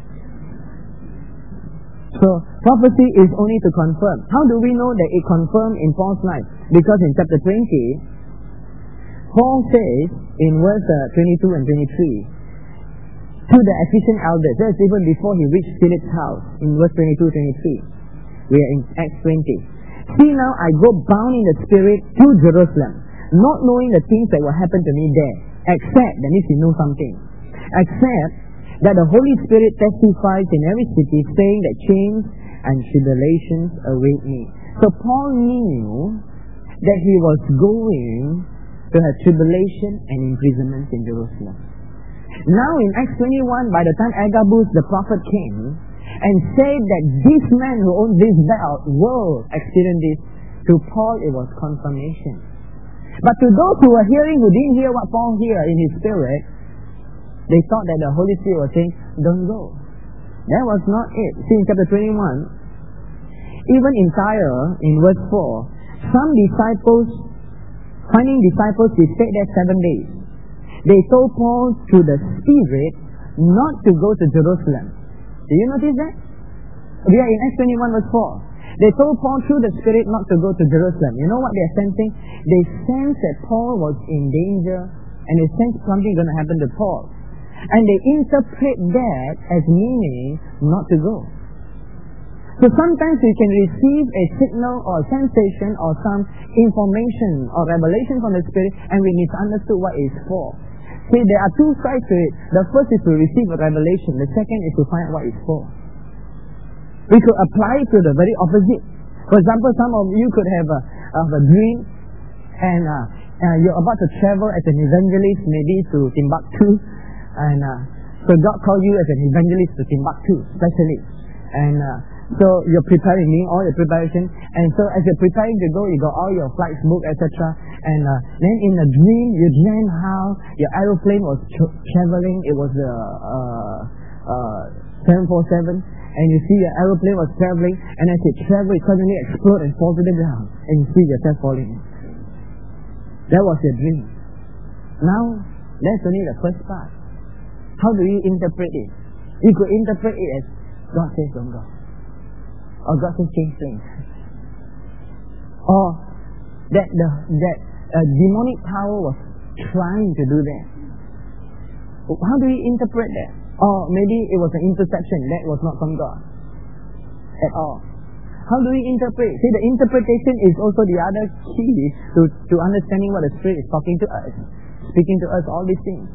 So, prophecy is only to confirm. How do we know that it confirmed in Paul's life? Because in chapter twenty, Paul says in verse uh, twenty-two and twenty-three, to the Ephesian elders, that's even before he reached Philip's house, in verse twenty-two to twenty-three. We are in Acts twenty. See now, I go bound in the Spirit to Jerusalem, not knowing the things that will happen to me there, except, that means you know something, except that the Holy Spirit testifies in every city, saying that chains and tribulations await me. So Paul knew that he was going to have tribulation and imprisonment in Jerusalem. Now in Acts twenty-one, by the time Agabus the prophet came and said that this man who owns this belt will experience this, to Paul it was confirmation. But to those who were hearing, who didn't hear what Paul heard in his spirit, they thought that the Holy Spirit was saying, don't go. That was not it. See, in chapter twenty-one, even in Tyre, in verse four, some disciples, finding disciples, they stayed there seven days. They told Paul through the Spirit not to go to Jerusalem. Do you notice that? We are in Acts twenty-one verse four. They told Paul through the Spirit not to go to Jerusalem. You know what they are sensing? They sense that Paul was in danger, and they sense something going to happen to Paul. And they interpret that as meaning not to go. So sometimes we can receive a signal or a sensation or some information or revelation from the Spirit, and we misunderstood what it's for. See, there are two sides to it. The first is to receive a revelation. The second is to find out what it's for. We could apply it to the very opposite. For example, some of you could have a, have a dream, and uh, uh, you're about to travel as an evangelist maybe to Timbuktu, and uh, so God called you as an evangelist to Timbuktu, especially, and uh, so you're preparing, me, all your preparation, and so as you're preparing to go, you got all your flights booked, et cetera. And uh, then in a dream, you dreamt how your aeroplane was tra- traveling. It was a uh, uh, seven forty-seven, and you see your aeroplane was traveling, and as it traveled, it suddenly exploded and fall to the ground, and you see yourself falling. That was your dream. Now, that's only the first part. How do you interpret it? You could interpret it as God says don't go, or God says change planes, or that the that a demonic power was trying to do that. How do you interpret that? Or maybe it was an interception that was not from God at all. How do we interpret? See, the interpretation is also the other key to, to understanding what the Spirit is talking to us, speaking to us, all these things.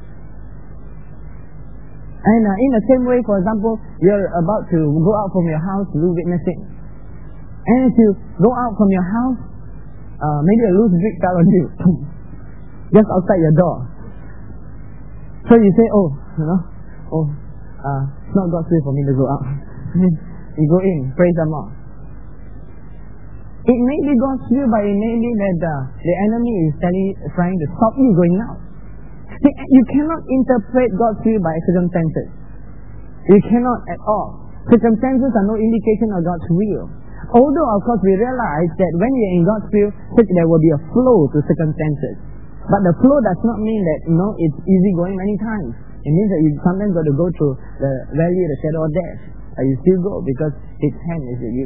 And uh, in the same way, for example, you're about to go out from your house to do witnessing. And as you go out from your house, uh, maybe a loose brick fell on you, just outside your door. So you say, oh, you know, oh, uh, it's not God's will for me to go out. You go in, pray some more. It may be God's will, but it may be that uh, the enemy is telling, trying to stop you going out. See, you cannot interpret God's will by circumstances. You cannot at all. Circumstances are no indication of God's will. Although, of course, we realize that when we are in God's will, there will be a flow to circumstances. But the flow does not mean that, you know, it's easy going many times. It means that you sometimes got to go through the valley of the shadow of death. And you still go because His hand is with you.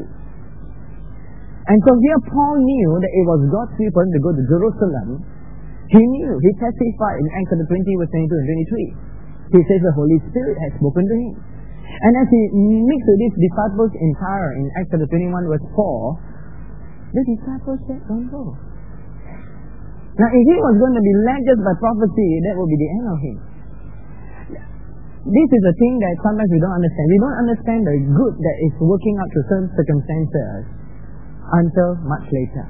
And so here Paul knew that it was God's will for him to go to Jerusalem. He knew, he testified in Acts twenty, verse twenty-two and twenty-three. He says the Holy Spirit has spoken to him. And as he mixed with these disciples in Tyre in Acts twenty-one, verse four, the disciples said, don't go. Now if he was going to be led just by prophecy, that would be the end of him. This is a thing that sometimes we don't understand. We don't understand the good that is working out to certain circumstances until much later.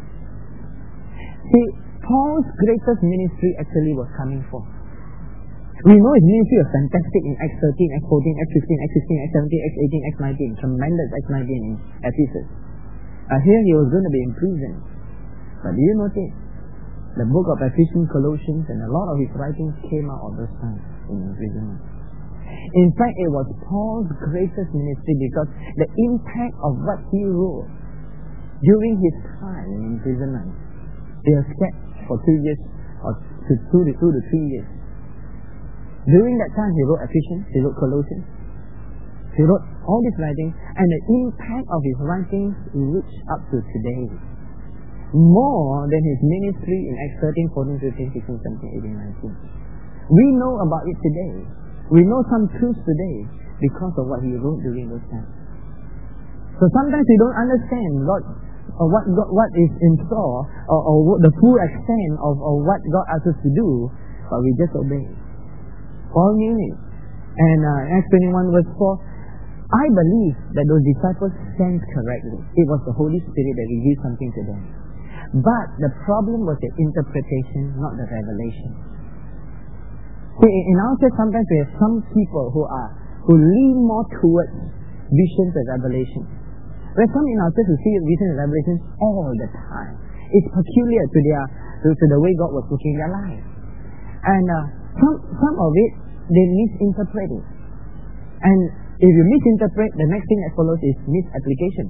See, Paul's greatest ministry actually was coming forth. We know his ministry was fantastic in Acts thirteen, Acts fourteen, Acts fifteen, Acts sixteen, Acts seventeen, Acts eighteen, Acts nineteen. Tremendous Acts nineteen in Ephesus. Uh, here he was going to be in prison. But do you notice? The book of Ephesians, Colossians, and a lot of his writings came out of those times in imprisonment. In fact, it was Paul's greatest ministry because the impact of what he wrote during his time in imprisonment, he was kept for two years or two, two, to, two to three years. During that time, he wrote Ephesians, he wrote Colossians, he wrote all these writings, and the impact of his writings reached up to today. More than his ministry in Acts thirteen, fourteen, fifteen, sixteen, seventeen, eighteen, nineteen. We know about it today. We know some truths today because of what he wrote during those times. So sometimes we don't understand God, or what God, what is in store, or, or the full extent of, of what God asks us to do, but we just obey. Paul knew it. And uh, Acts twenty-one verse four, I believe that those disciples sensed correctly. It was the Holy Spirit that revealed something to them. But the problem was the interpretation, not the revelation. See, in our church sometimes we have some people who are who lean more towards visions and revelations. Where some in our church who see visions and revelations all the time. It's peculiar to their to, to the way God was working in their life. And uh, some some of it they misinterpret it. And if you misinterpret, the next thing that follows is misapplication.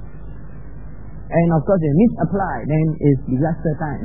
And of course, if you misapply, then it's disaster time.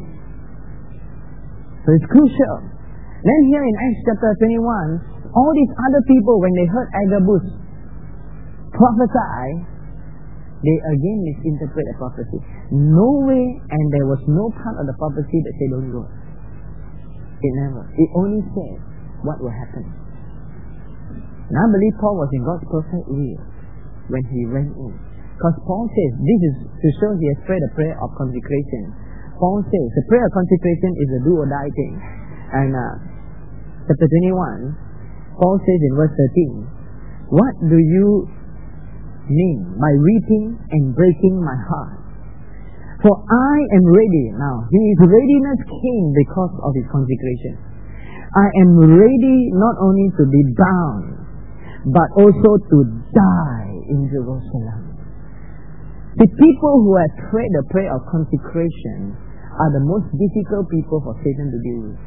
So it's crucial. Then here in Acts chapter twenty-one, all these other people, when they heard Agabus prophesy, they again misinterpret the prophecy. No way, and there was no part of the prophecy that said don't go. It never. It only said what will happen. And I believe Paul was in God's perfect will when he went in. Because Paul says, this is to show he has prayed a prayer of consecration. Paul says, the prayer of consecration is a do or die thing. And uh, chapter twenty-one, Paul says in verse thirteen, what do you mean by weeping and breaking my heart? For I am ready. Now, his readiness came because of his consecration. I am ready not only to be bound, but also to die in Jerusalem. The people who have prayed the prayer of consecration are the most difficult people for Satan to deal with.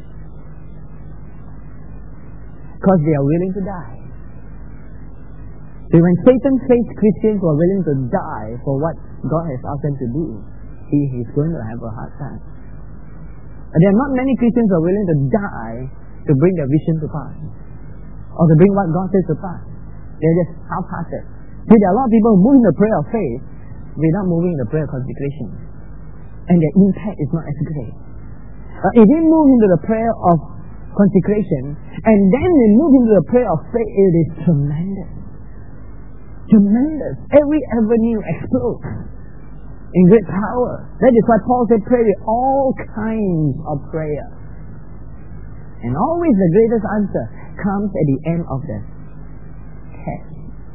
Because they are willing to die. See, when Satan faced Christians who are willing to die for what God has asked them to do, he is going to have a hard time. And there are not many Christians who are willing to die to bring their vision to pass, or to bring what God says to pass. They're just half-hearted. See, there are a lot of people who move in the prayer of faith without moving in the prayer of consecration. And their impact is not as great. Uh, if they move into the prayer of consecration, and then they move into the prayer of faith, it is tremendous. Tremendous. Every avenue explodes in great power. That is why Paul said, pray with all kinds of prayer. And always the greatest answer comes at the end of the test.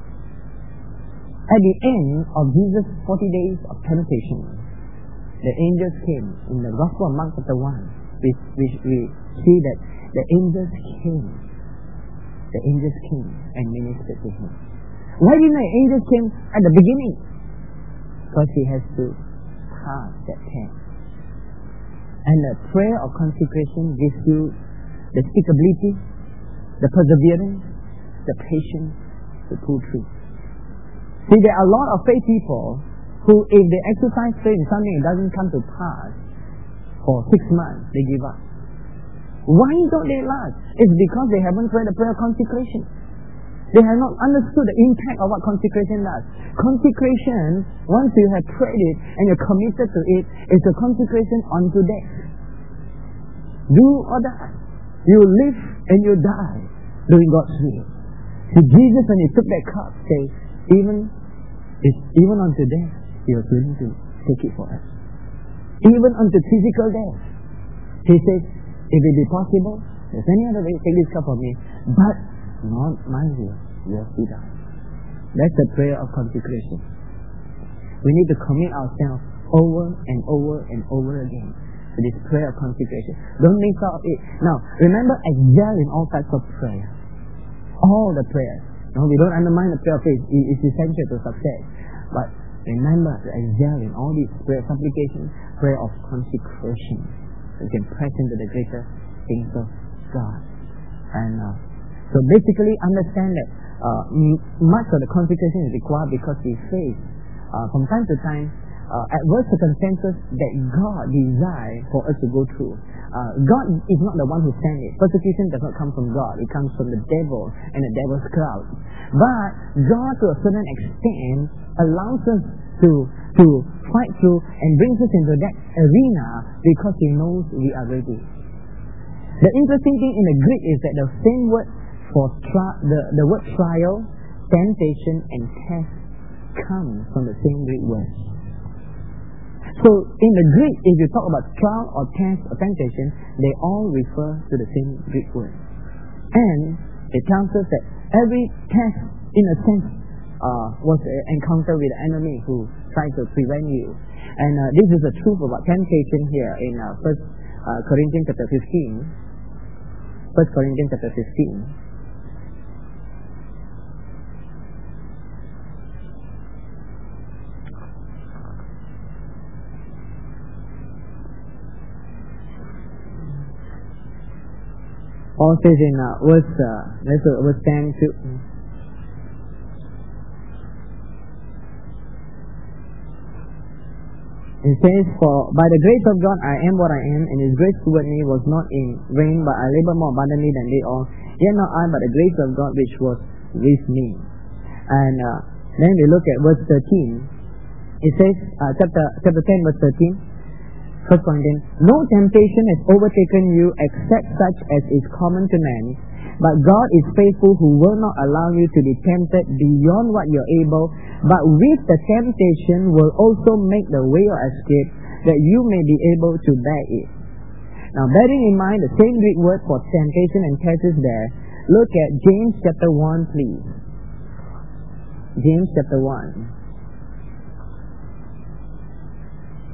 At the end of Jesus' forty days of temptation, the angels came. In the Gospel of Mark chapter one, we, we, we see that the angels came. The angels came and ministered to him. Why didn't the angels came at the beginning? Because he has to pass that test. And the prayer of consecration gives you the stickability, the perseverance, the patience to pull through. See, there are a lot of faith people who, if they exercise faith in something that doesn't come to pass for six months, they give up. Why don't they last? It's because they haven't prayed the prayer of consecration. They have not understood the impact of what consecration does. Consecration, once you have prayed it and you're committed to it, is a consecration unto death. Do or die. You live and you die doing God's will. See, Jesus, when he took that cup, says, even, even unto death, he was willing to take it for us. Even unto physical death. He says, if it be possible, there's any other way, take this cup from me. But not my will, will be done. That's the prayer of consecration. We need to commit ourselves over and over and over again to this prayer of consecration. Don't miss out it. Now, remember, excel in all types of prayer. All the prayers. No, we don't undermine the prayer of faith. It is essential to success. But remember to excel in all these prayer supplications, prayer of consecration. So you can press into the greater things of God. And uh, so basically understand that uh, m- much of the consecration is required because we face uh, from time to time uh, adverse circumstances that God desires for us to go through. Uh, God is not the one who sent it. Persecution does not come from God. It comes from the devil and the devil's crowd. But God, to a certain extent, allows us to to fight through and brings us into that arena because He knows we are ready. The interesting thing in the Greek is that the same word for tri- the, the word trial, temptation, and test comes from the same Greek word. So in the Greek, if you talk about trial or test or temptation, they all refer to the same Greek word. And it tells us that every test, in a sense, uh, was an encounter with the enemy who tried to prevent you. And uh, this is the truth about temptation here in uh, First uh, Corinthians chapter fifteen. First Corinthians chapter fifteen. Paul says in uh, verse, uh, let's, uh, verse ten to... It says, for by the grace of God I am what I am, and His grace toward me was not in vain, but I labor more abundantly than they all. Yet not I, but the grace of God which was with me. And uh, then we look at verse thirteen. It says, uh, chapter chapter ten, verse thirteen. First Corinthians, no temptation has overtaken you except such as is common to man, but God is faithful, who will not allow you to be tempted beyond what you're able, but with the temptation will also make the way of escape, that you may be able to bear it. Now, bearing in mind the same Greek word for temptation and test is there, look at James chapter one, please. James chapter one.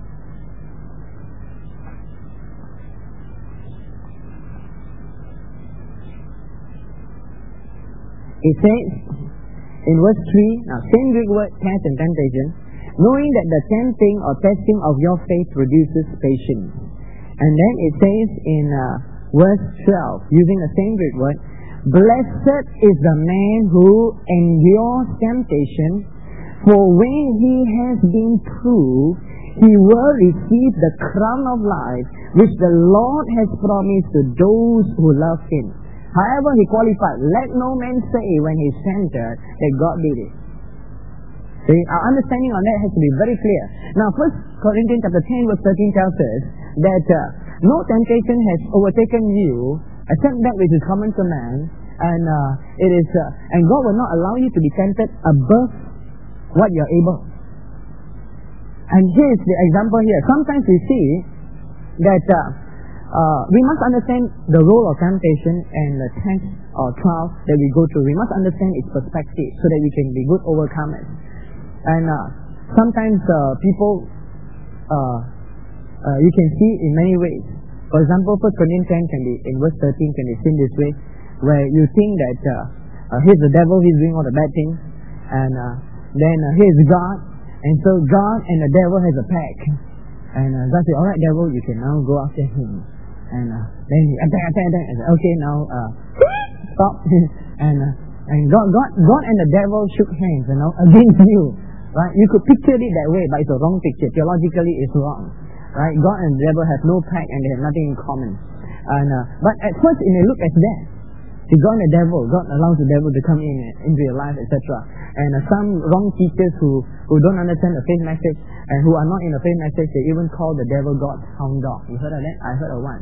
It says in verse three, now same Greek word, test and temptation, knowing that the tempting or testing of your faith produces patience. And then it says in uh, verse twelve, using the same Greek word, blessed is the man who endures temptation, for when he has been proved, he will receive the crown of life which the Lord has promised to those who love him. However, he qualified, let no man say when he's tempted that God did it. See, our understanding on that has to be very clear. Now, First Corinthians chapter ten verse thirteen tells us that uh, no temptation has overtaken you except that which is common to man, and uh, it is, uh, and God will not allow you to be tempted above what you're able. And here's the example here. Sometimes we see that uh, uh, we must understand the role of temptation and the test or trial that we go through. We must understand its perspective so that we can be good overcomers. And uh, sometimes uh, people, uh, uh, you can see in many ways. For example, First Corinthians ten can be, in verse thirteen can be seen this way, where you think that uh, uh, here's the devil, he's doing all the bad things, and uh, then uh, here's God, and so God and the devil has a pact, and uh, God says, alright devil, you can now go after him, and uh, then he attack, attack, attack, and say, okay, now uh, stop, and uh, and God, God, God and the devil shook hands, you know, against you, right? You could picture it that way, but it's a wrong picture. Theologically, it's wrong. Right? God and the devil have no pact and they have nothing in common. And uh, but at first it may look as that. See, God and the devil, God allows the devil to come in into your life, et cetera. And uh, some wrong teachers who, who don't understand the faith message and who are not in the faith message, they even call the devil God's hound dog. You heard of that? I heard of one.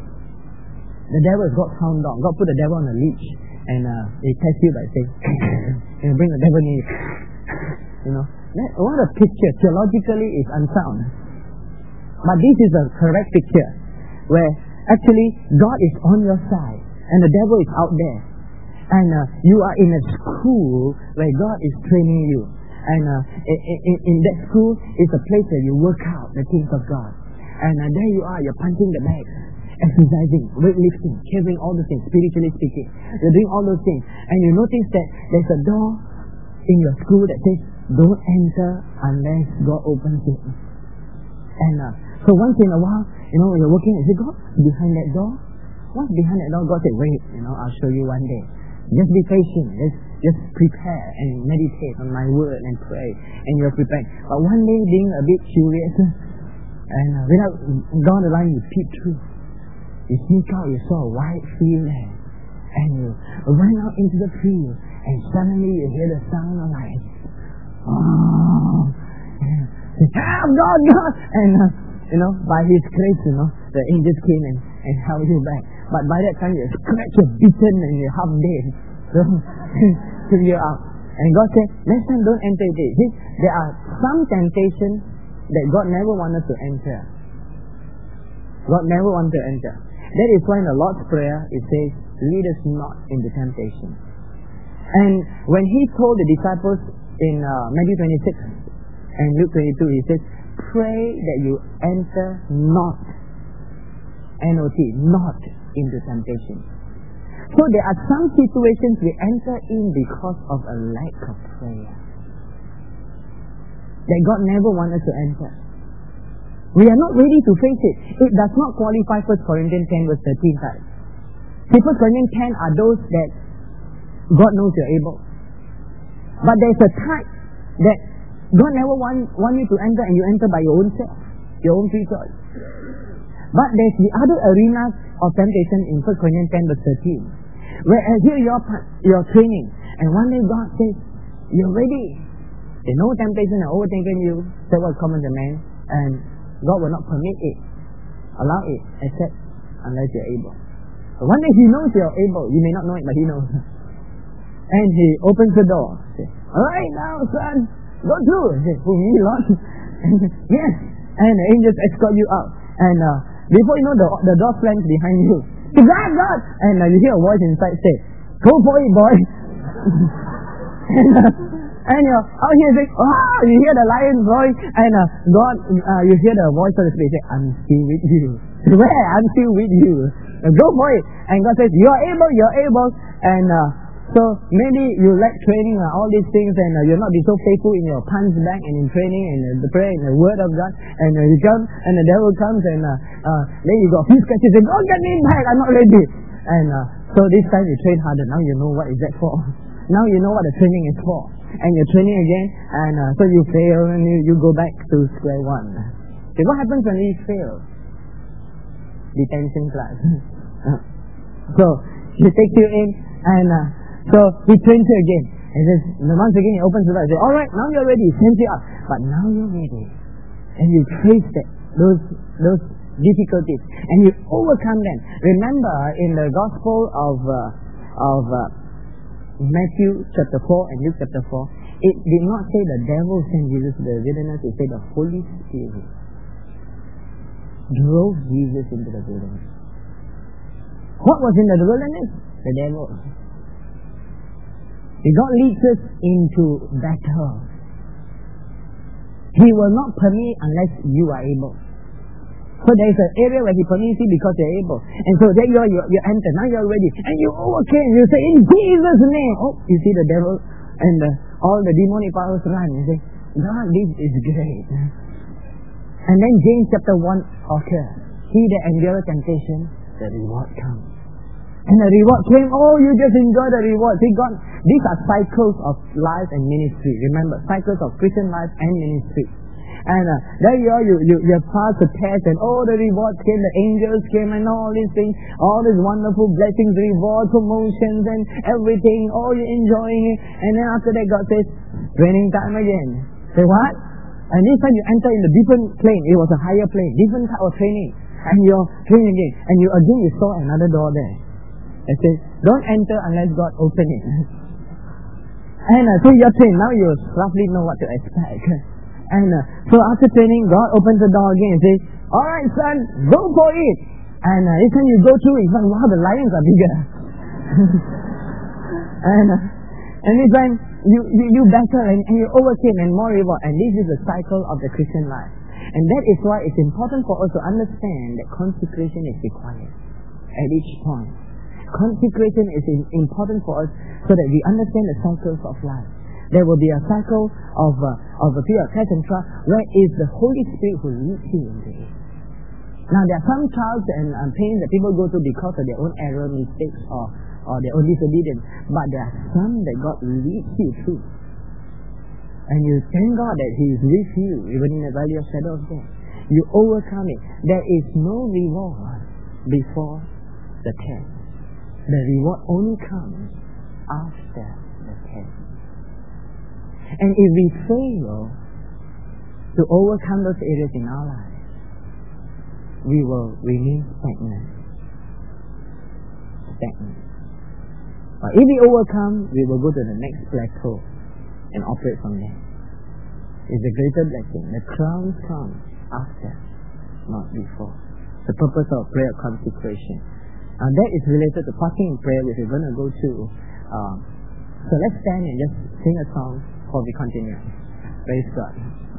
The devil is God's hound dog. God put the devil on a leash and uh, they test you by saying, you know, bring the devil near you. You know, that, what a picture. Theologically is unsound. But this is a correct picture where actually God is on your side and the devil is out there. And uh, you are in a school where God is training you. And uh, in, in that school is a place where you work out the things of God. And uh, there you are, you're punching the bags, exercising, weightlifting, carrying all those things, spiritually speaking. You're doing all those things. And you notice that there's a door in your school that says, don't enter unless God opens it. And uh, so once in a while, you know, when you're working, is it God behind that door? What's behind that door? God said, wait, you know, I'll show you one day. Just be patient. Just, just prepare and meditate on my word and pray. And you're prepared. But one day, being a bit curious, and uh, without God allowing you to peep through, you sneak out, you saw a white field there. And you run out into the field, and suddenly you hear the sound of like, oh, help, God, God! And, uh, you know, by His grace, you know, the angels came and, and held you back. But by that time, you're scratched, you're beaten, and you're half dead. So, took you out. And God said, next time don't enter it. See, there are some temptations that God never wanted to enter. God never wanted to enter. That is why in the Lord's Prayer, it says, lead us not into temptation. And when He told the disciples in uh, Matthew twenty-six and Luke twenty-two, He says, pray that you enter not, N O T, not into temptation. So there are some situations we enter in because of a lack of prayer that God never wanted us to enter. We are not ready to face it. It does not qualify First Corinthians ten verse thirteen type. See, First Corinthians ten are those that God knows you're able. But there's a type that God never want, want you to enter and you enter by your own self, your own free choice. But there's the other arenas of temptation in First Corinthians ten verse thirteen. Where here you're, you're training and one day God says, you're ready. There's no temptation that overtaken you, that's what's common to man, and God will not permit it, allow it, except unless you're able. But one day He knows you're able. You may not know it, but He knows. And He opens the door. Say, alright now, son, go through. Say, who, me, Lord? Yes. And the angels escort you out. And uh, before you know, the, the door slams behind you. God, God! And uh, you hear a voice inside say, go for it, boy. and, uh, and you're out here saying, oh, you hear the lion's voice. And uh, God, uh, you hear the voice of the Spirit say, I'm still with you. Where? I'm still with you. Uh, go for it. And God says, you're able, you're able. And uh, so So maybe you like training uh, all these things, and uh, you'll not be so faithful in your punch bag and in training and uh, the prayer and the word of God, and uh, you come and the devil comes and uh, uh, then you got a few scratches and oh, get me back, I'm not ready. And uh, so this time you train harder. Now you know what is that for. Now you know what the training is for, and you're training again, and uh, so you fail and you, you go back to square one. Okay, what happens when we fail? Detention class. So he takes you in, and uh, so he trains you again. And says, once again he opens the door and says, all right, now you're ready. He sends you up. But now you're ready. And you face that, those, those difficulties. And you overcome them. Remember, in the Gospel of, uh, of uh, Matthew chapter four and Luke chapter four, it did not say the devil sent Jesus to the wilderness. It said the Holy Spirit drove Jesus into the wilderness. What was in the wilderness? The devil. God leads us into battle. He will not permit unless you are able. So there is an area where He permits you because you are able. And so there you are, you, you enter, now you are ready. And you overcame, you say, in Jesus' name. Oh, you see the devil and the, all the demonic powers run. You say, God, this is great. And then James chapter one occurs. He that endureth temptation, the reward comes. And the reward came, oh, you just enjoy the reward. See, God, these are cycles of life and ministry. Remember, cycles of Christian life and ministry. And uh, there you are, you, you, you have passed the test, and oh, the rewards came, the angels came, and all these things, all these wonderful blessings, rewards, promotions, and everything. Oh, you're enjoying it. And then after that, God says, training time again. Say what? And this time you enter in the different plane. It was a higher plane, different type of training. And you're training again. And you again, you saw another door there. It says, don't enter unless God open it. And uh, so you're trained. Now you roughly know what to expect. And uh, so after training, God opens the door again and says, alright son, go for it. And uh, this time you go through it, wow, the lions are bigger. and uh, and this time you, you, you battle and, and you overcame and more reward. And this is the cycle of the Christian life. And that is why it's important for us to understand that consecration is required at each point. Consecration is important for us so that we understand the cycles of life. There will be a cycle of uh, of a period of test and trial where it's the Holy Spirit who leads you into it. Now there are some trials and um, pains that people go through because of their own error, mistakes, or, or their own disobedience. But there are some that God leads you through. And you thank God that He is with you even in the valley of shadow of death. You overcome it. There is no reward before the test. The reward only comes after the test. And if we fail to overcome those areas in our lives, we will remain stagnant. Stagnant. But if we overcome, we will go to the next plateau and operate from there. It's a greater blessing. The crowns come after, not before. The purpose of prayer consecration. And that is related to fasting and prayer, which we're going to go to. Um, so let's stand and just sing a song before we continue. Praise God.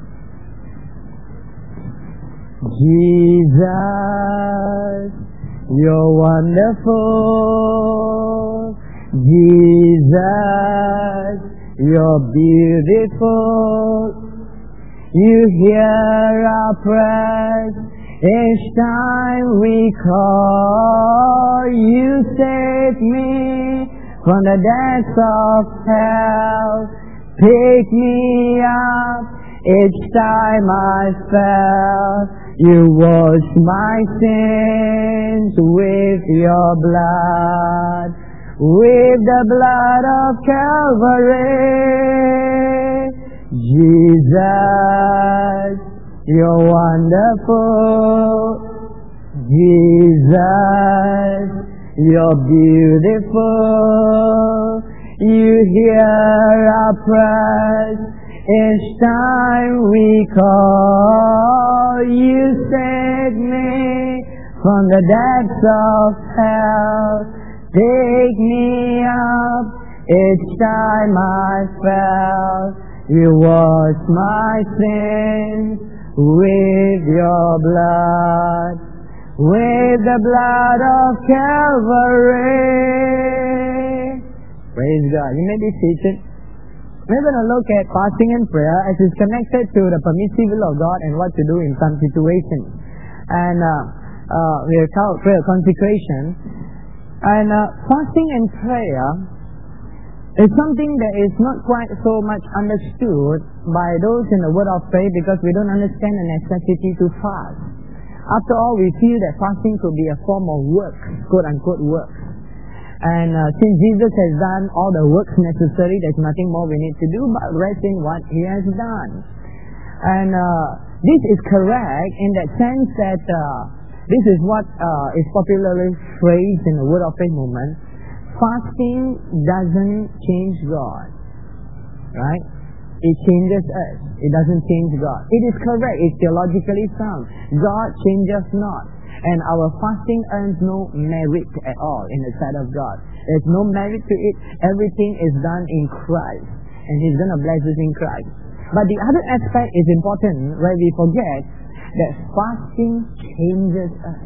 Jesus, you're wonderful. Jesus, you're beautiful. You hear our prayers each time we call. You save me from the depths of hell. Pick me up each time I fell. You wash my sins with your blood, with the blood of Calvary. Jesus, you're wonderful. Jesus, you're beautiful. You hear our prayers each time we call. You save me from the depths of hell. Take me up each time I fell. You wash my sins with your blood, with the blood of Calvary. Praise God. You may be seated. We're going to look at fasting and prayer as it's connected to the permissive will of God and what to do in some situations. And uh, uh, we'll call prayer consecration. And uh, fasting and prayer is something that is not quite so much understood by those in the word of faith because we don't understand the necessity to fast. After all, we feel that fasting could be a form of work, quote-unquote work. And uh, since Jesus has done all the works necessary, there's nothing more we need to do but rest in what He has done. And uh, this is correct in that sense that uh, this is what uh, is popularly phrased in the Word of Faith movement. Fasting doesn't change God. Right? It changes us. It doesn't change God. It is correct. It's theologically sound. God changes not. And our fasting earns no merit at all in the sight of God. There's no merit to it. Everything is done in Christ. And He's going to bless us in Christ. But the other aspect is important where we forget that fasting changes us.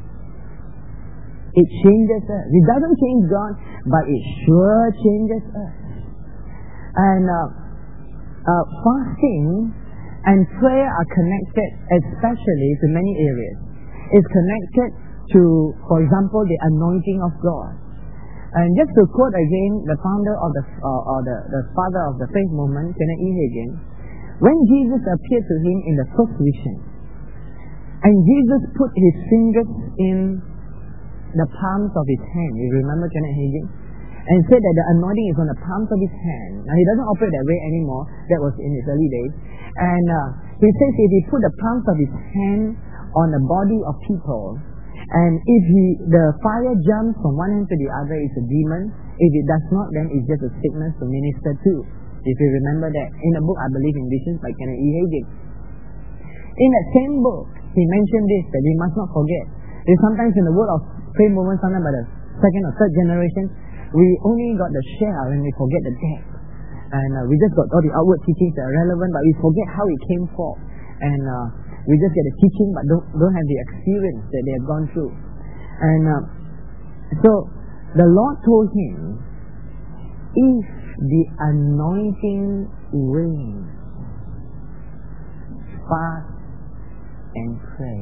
It changes us. It doesn't change God, but it sure changes us. And uh, uh, fasting and prayer are connected especially to many areas. It's connected to, for example, the anointing of God. And just to quote again the founder of the, uh, or the, the father of the faith movement, Kenneth E. Hagin, when Jesus appeared to him in the first vision, and Jesus put his fingers in the palms of his hand, you remember Kenneth Hagin? And said that the anointing is on the palms of his hand. Now he doesn't operate that way anymore. That was in his early days. And uh, he says if he put the palms of his hand on the body of people, and if he the fire jumps from one end to the other, it's a demon. If it does not, then it's just a sickness to minister to. If you remember that. In the book, I Believe in Visions by Kenneth E. Hagin. In that same book, he mentioned this, that we must not forget. There's sometimes in the word of faith movement, sometimes by the second or third generation, we only got the shell and we forget the depth. And uh, we just got all the outward teachings that are relevant, but we forget how it came forth. And uh, we just get the teaching, but don't, don't have the experience that they have gone through. And uh, so, the Lord told him, if the anointing wanes, fast and pray.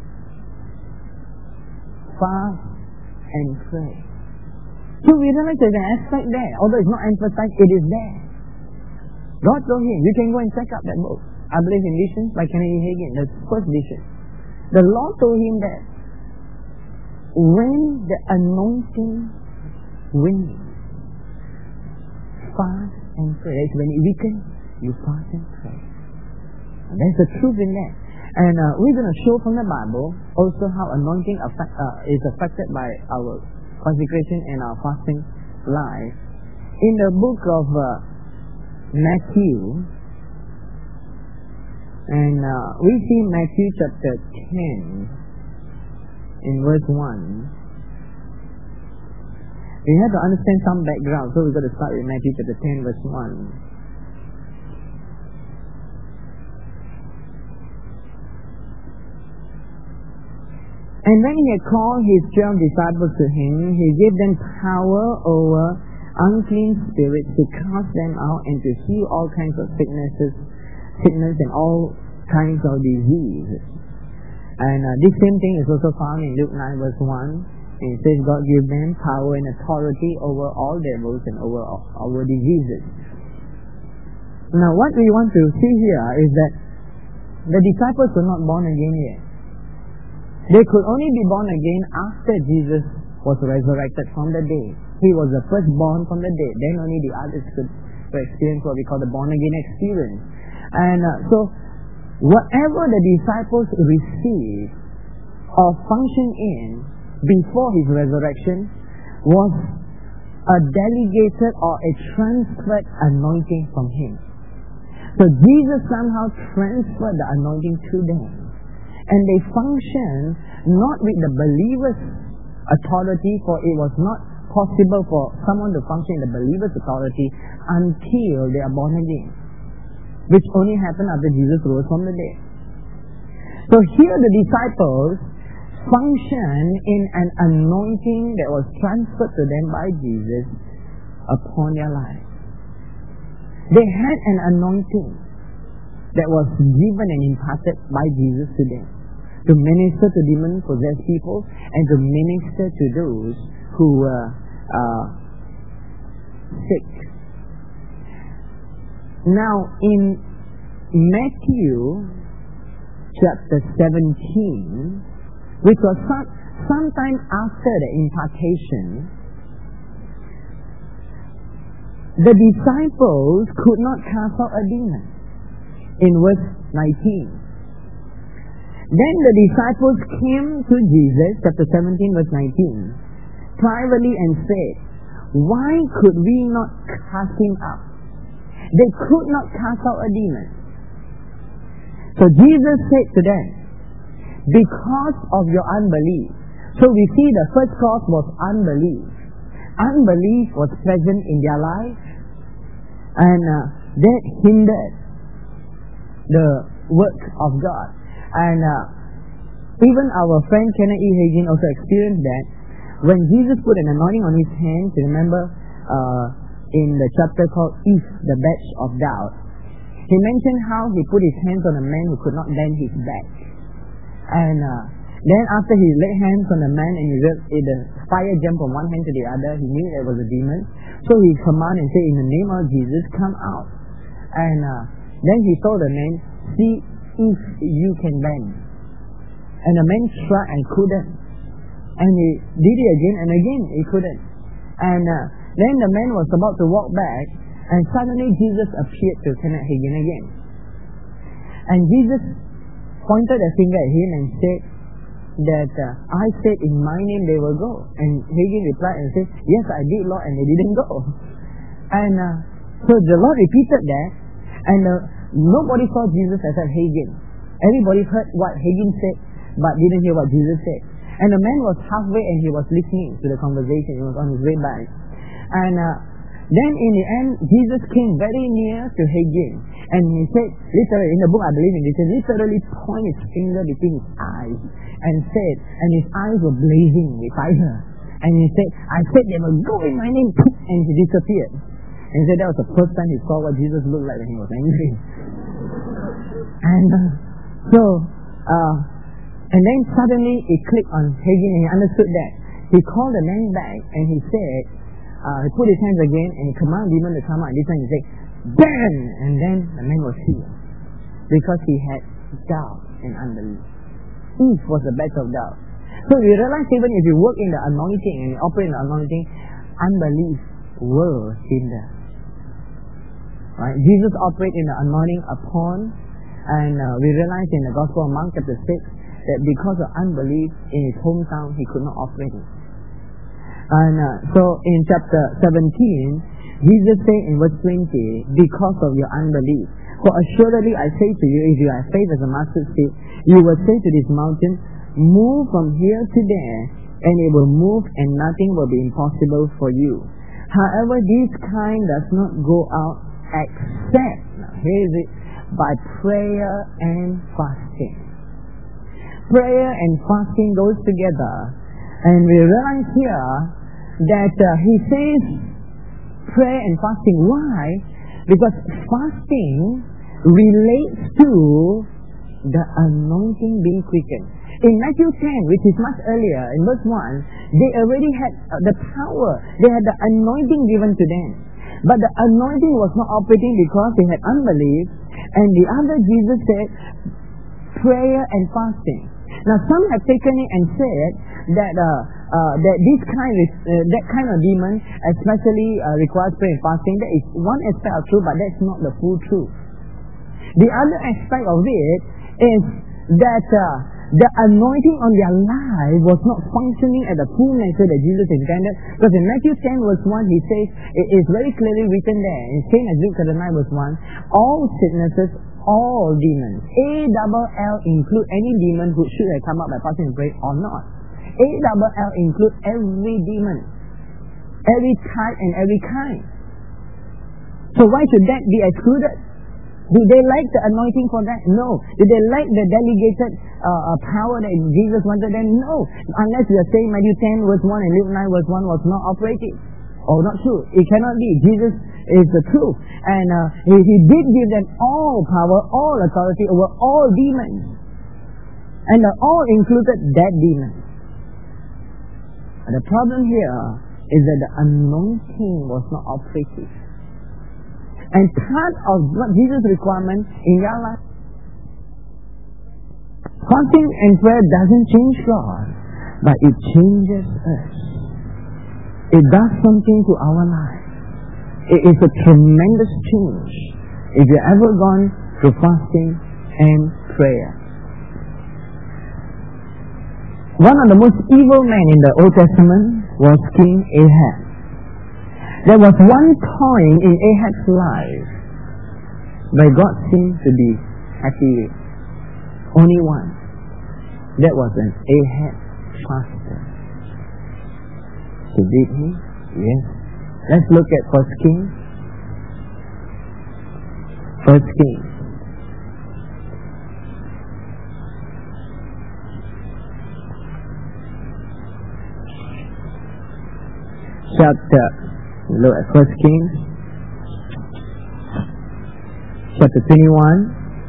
Fast and pray. So we realize there's an aspect there. Although it's not emphasized, it is there. God told him, you can go and check out that book. I Believe in Visions by Kenneth E. Hagin, the first vision. The Lord told him that when the anointing wanes, fast and pray. That's when it weakens, you fast and pray. And there's the truth in that. And uh, we're going to show from the Bible also how anointing affect, uh, is affected by our consecration and our fasting life. In the book of uh, Matthew, and uh, we see Matthew chapter ten in verse one. We have to understand some background, so we've got to start with Matthew chapter ten verse one. And when he had called his twelve disciples to him, he gave them power over unclean spirits to cast them out and to heal all kinds of sicknesses, sickness and all kinds of diseases. And uh, this same thing is also found in Luke nine verse one. And it says God gave them power and authority over all devils and over over diseases. Now what we want to see here is that the disciples were not born again yet. They could only be born again after Jesus was resurrected from the dead. He was the firstborn from the dead. Then only the others could experience what we call the born again experience. And uh, so, whatever the disciples received or functioned in before His resurrection was a delegated or a transferred anointing from Him. So Jesus somehow transferred the anointing to them. And they functioned not with the believer's authority, for it was not possible for someone to function in the believer's authority until they are born again, which only happened after Jesus rose from the dead. So here the disciples function in an anointing that was transferred to them by Jesus upon their lives. They had an anointing that was given and imparted by Jesus to them to minister to demon-possessed people and to minister to those who were uh, sick. Now, in Matthew chapter seventeen, which was some, sometime after the impartation, the disciples could not cast out a demon. In verse nineteen. Then the disciples came to Jesus, chapter seventeen, verse nineteen, privately and said, "Why could we not cast him out?" They could not cast out a demon. So Jesus said to them, "Because of your unbelief." So we see the first cause was unbelief. Unbelief was present in their life, and uh, that hindered the work of God. And uh, even our friend Kenneth E. Hagin also experienced that when Jesus put an anointing on his hands. Remember uh, in the chapter called If, the Badge of Doubt, he mentioned how he put his hands on a man who could not bend his back. And uh, then after he laid hands on the man and he read, the fire jumped from one hand to the other, he knew it was a demon. So he commanded and said, "In the name of Jesus, come out." And uh, then he told the man, "See if you can bend." And the man tried and couldn't. And he did it again and again, he couldn't. And uh, then the man was about to walk back, and suddenly Jesus appeared to Kenneth Hagin again. And Jesus pointed a finger at him and said that, uh, "I said in my name they will go." And Hagin replied and said, "Yes, I did, Lord, and they didn't go." And uh, so the Lord repeated that, and uh, nobody saw Jesus except Hagin. Everybody heard what Hagin said, but didn't hear what Jesus said. And the man was halfway and he was listening to the conversation. He was on his way back. And uh, then in the end, Jesus came very near to Hagin. And he said, literally, in the book I believe in, he said, literally point his finger between his eyes and said, and his eyes were blazing with fire. And he said, "I said they will go in my name," and he disappeared. And he said that was the first time he saw what Jesus looked like when he was angry. And uh, so, uh, and then suddenly it clicked on Hagin and he understood that. He called the man back and he said, uh, he put his hands again and he commanded the demon to come out. And this time he said, "Bam!" And then the man was healed. Because he had doubt and unbelief. If was the badge of doubt. So we realize even if you work in the anointing and you operate in the anointing, unbelief will hinder. Right? Jesus operated in the anointing upon, and uh, we realize in the Gospel of Mark chapter six that because of unbelief in his hometown, he could not operate it. And uh, so in chapter seventeen, Jesus said in verse twenty, "Because of your unbelief. For assuredly I say to you, if you have faith as a mustard seed, you will say to this mountain, move from here to there, and it will move, and nothing will be impossible for you. However, this kind does not go out except," now here is it, "by prayer and fasting." Prayer and fasting goes together. And we realize here that uh, he says prayer and fasting. Why? Because fasting relates to the anointing being quickened. In Matthew ten, which is much earlier, in verse one, they already had the power. They had the anointing given to them. But the anointing was not operating because they had unbelief. And the other, Jesus said, prayer and fasting. Now, some have taken it and said that uh, uh, that this kind of uh, that kind of demon, especially uh, requires prayer and fasting. That is one aspect of truth, but that's not the full truth. The other aspect of it is that uh, the anointing on their life was not functioning at the full nature that Jesus intended. Because in Matthew ten verse one, he says, it is very clearly written there, in same as Luke chapter nine verse one, all sicknesses, all demons. A double L include any demon who should have come up by fasting and prayer or not. A double L include every demon, every type and every kind. So why should that be excluded? Do they like the anointing for that? No. Do they like the delegated uh, power that Jesus wanted them? No. Unless we are saying Matthew ten verse one and Luke nine verse one was not operating. Oh, not true. It cannot be. Jesus is the truth. And uh, he, he did give them all power, all authority over all demons. And uh, all included that demon. But the problem here is that the anointing was not operative. And part of what Jesus' requirement in your life, fasting and prayer doesn't change God, but it changes us. It does something to our life. It is a tremendous change if you've ever gone through fasting and prayer. One of the most evil men in the Old Testament was King Ahab. There was one point in Ahab's life where God seemed to be happy with. Only one. That was an Ahab faster. So did he? Yes. Let's look at First Kings. First Kings. Chapter, look at First Kings, chapter twenty-one.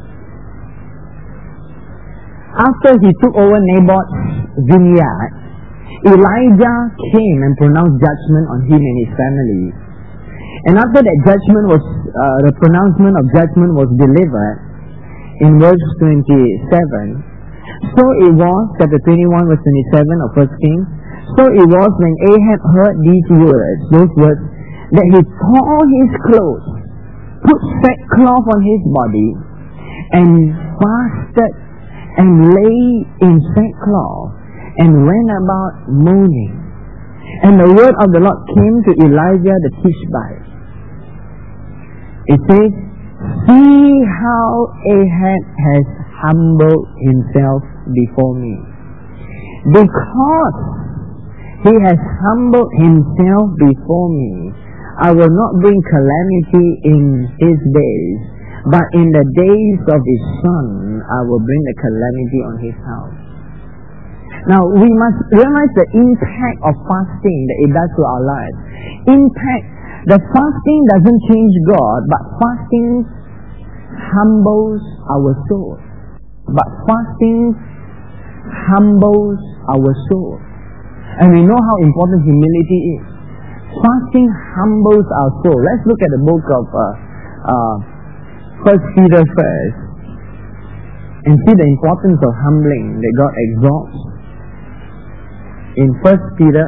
After he took over Naboth's vineyard, Elijah came and pronounced judgment on him and his family. And after that judgment was, uh, the pronouncement of judgment was delivered in verse twenty-seven. So it was, chapter twenty-one, verse twenty-seven of First Kings. So it was when Ahab heard these words, those words, that he tore his clothes, put sackcloth on his body, and fasted and lay in sackcloth, and went about moaning. And the word of the Lord came to Elijah the Tishbite. It says, see how Ahab has humbled himself before me. Because he has humbled himself before me, I will not bring calamity in his days, but in the days of his son, I will bring the calamity on his house. Now, we must realize the impact of fasting that it does to our lives. Impact, the fasting doesn't change God, but fasting humbles our soul. But fasting humbles our soul. And we know how important humility is. Fasting humbles our soul. Let's look at the book of uh, uh, First Peter first, and see the importance of humbling that God exalts. In First Peter,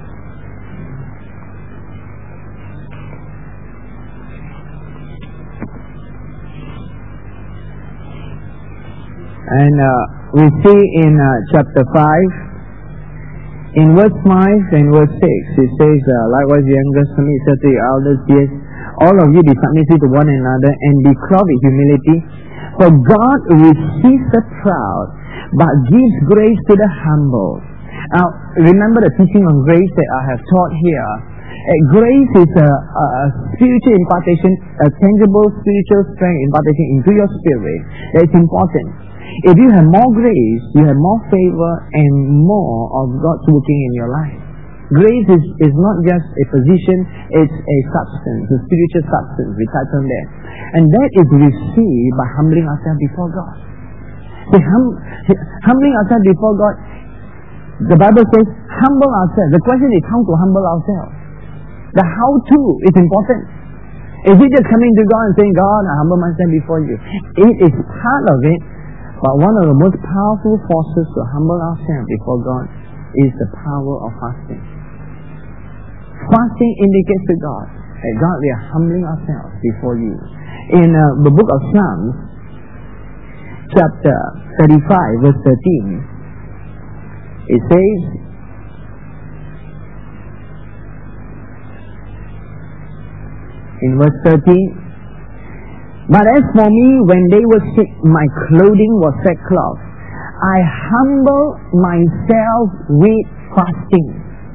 and uh, we see in uh, chapter five, in verse five and verse six, it says, uh, likewise the younger submit to the elders, yes, all of you be submissive to one another, and be clothed with humility. For God receives the proud, but gives grace to the humble. Now, remember the teaching on grace that I have taught here. Uh, grace is a, a, a spiritual impartation, a tangible spiritual strength impartation into your spirit. That is important. If you have more grace, you have more favor and more of God's working in your life. Grace is, is not just a position, it's a substance, a spiritual substance. We touch on that. And that is received by humbling ourselves before God. See, hum, humbling ourselves before God, the Bible says, humble ourselves. The question is how to humble ourselves. The how-to is important. Is it just coming to God and saying, God, I humble myself before you? It is part of it. But one of the most powerful forces to humble ourselves before God is the power of fasting. Fasting indicates to God that God, we are humbling ourselves before you. In uh, the book of Psalms, chapter thirty-five, verse thirteen, it says, in verse thirteen, but as for me, when they were sick, my clothing was sackcloth. I humble myself with fasting.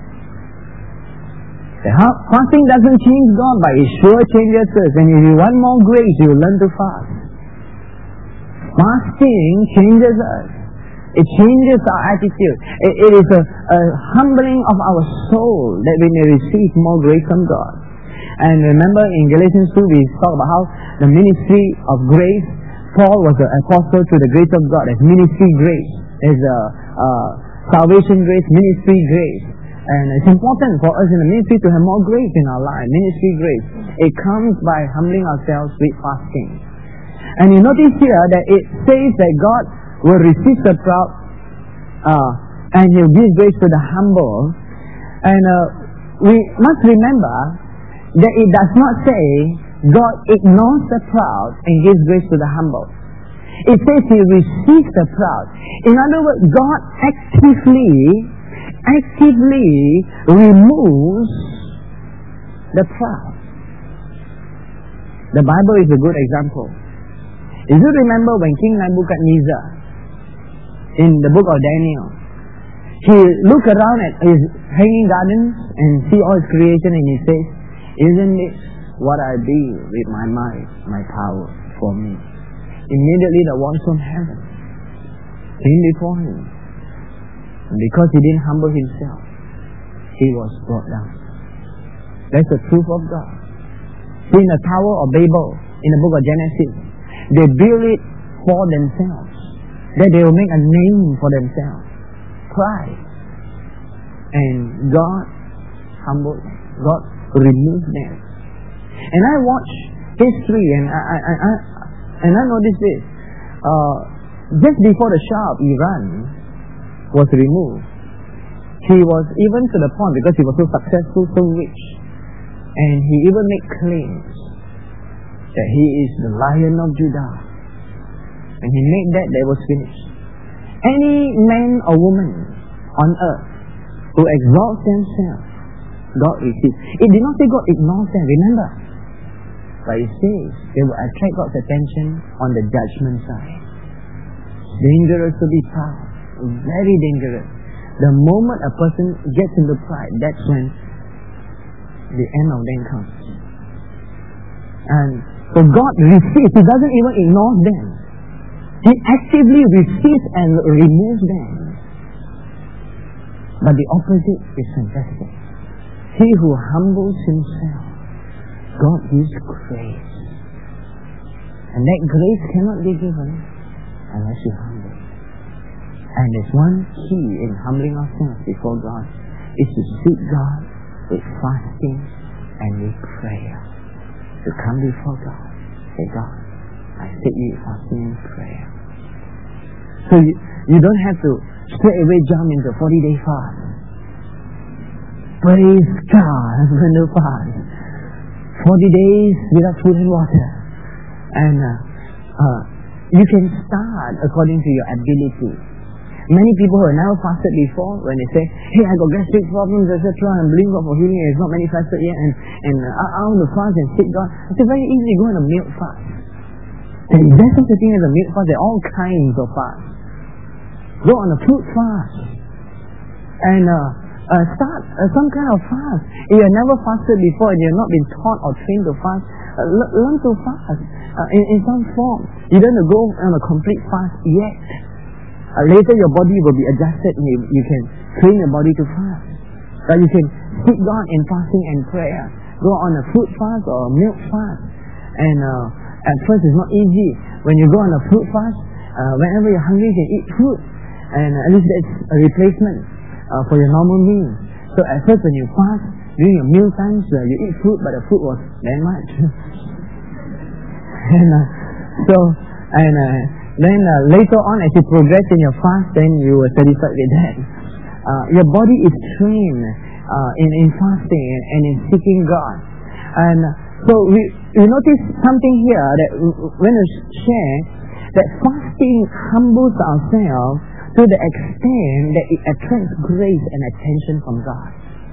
The fasting doesn't change God, but it sure changes us. And if you want more grace, you learn to fast. Fasting changes us. It changes our attitude. It, it is a, a humbling of our soul that we may receive more grace from God. And remember in Galatians two, we talk about how the ministry of grace, Paul was an apostle to the grace of God as ministry grace. There's a, a salvation grace, ministry grace. And it's important for us in the ministry to have more grace in our life. Ministry grace. It comes by humbling ourselves with fasting. And you notice here that it says that God will resist the proud uh, and He'll give grace to the humble. And uh, we must remember that it does not say God ignores the proud and gives grace to the humble. It says He receives the proud. In other words, God actively actively removes the proud. The Bible is a good example. If you remember when King Nebuchadnezzar in the book of Daniel, he looked around at his hanging gardens and see all his creation and he says, isn't this what I do with my might, my power for me? Immediately the voice from heaven came before him. And because he didn't humble himself, he was brought down. That's the truth of God. See, in the Tower of Babel, in the book of Genesis, they built it for themselves, that they will make a name for themselves. Pride. And God humbled them. God removed them. And I watch history and I, I, I, and I noticed this. Uh, just before the Shah of Iran was removed, he was even to the point, because he was so successful, so rich, and he even made claims that he is the Lion of Judah. And he made that, that was finished. Any man or woman on earth who exalts themselves, God receives. It did not say God ignores them, remember. But it says they will attract God's attention on the judgment side. Dangerous to be proud. Very dangerous. The moment a person gets into pride, that's when the end of them comes. And so God receives. He doesn't even ignore them. He actively receives and removes them. But the opposite is fantastic. He who humbles himself, God gives grace. And that grace cannot be given unless you humble. And there's one key in humbling ourselves before God, is to seek God with fasting and with prayer. To come before God. Say, God, I seek you with fasting and prayer. So you, you don't have to straight away jump into a forty day fast. Praise God, I'm going to fast. forty days without food and water. And uh, uh, you can start according to your ability. Many people who have never fasted before, when they say, hey, I got gastric problems, et cetera, I'm believing God for healing, it's not many fasted yet, and, and uh, I want to fast and seek God. It's very easy, go on a milk fast. And there's such a thing as a milk fast, there are all kinds of fasts. Go on a fruit fast. And uh, uh, start uh, some kind of fast. If you have never fasted before and you have not been taught or trained to fast, uh, l- learn to fast uh, in, in some form. You don't have to go on a complete fast yet. Uh, later your body will be adjusted and you, you can train your body to fast. But you can seek God in fasting and prayer. Go on a fruit fast or a milk fast. And uh, at first it's not easy. When you go on a fruit fast, uh, whenever you're hungry you can eat fruit. And uh, at least that's a replacement uh, for your normal meal. So at first when you fast, during your meal times, uh, you eat fruit, but the fruit was that much. and uh, so, and uh, then uh, later on as you progress in your fast, then you are satisfied with that. Uh, your body is trained uh, in, in fasting and, and in seeking God. And uh, so we, we notice something here that when we share, that fasting humbles ourselves to the extent that it attracts grace and attention from God.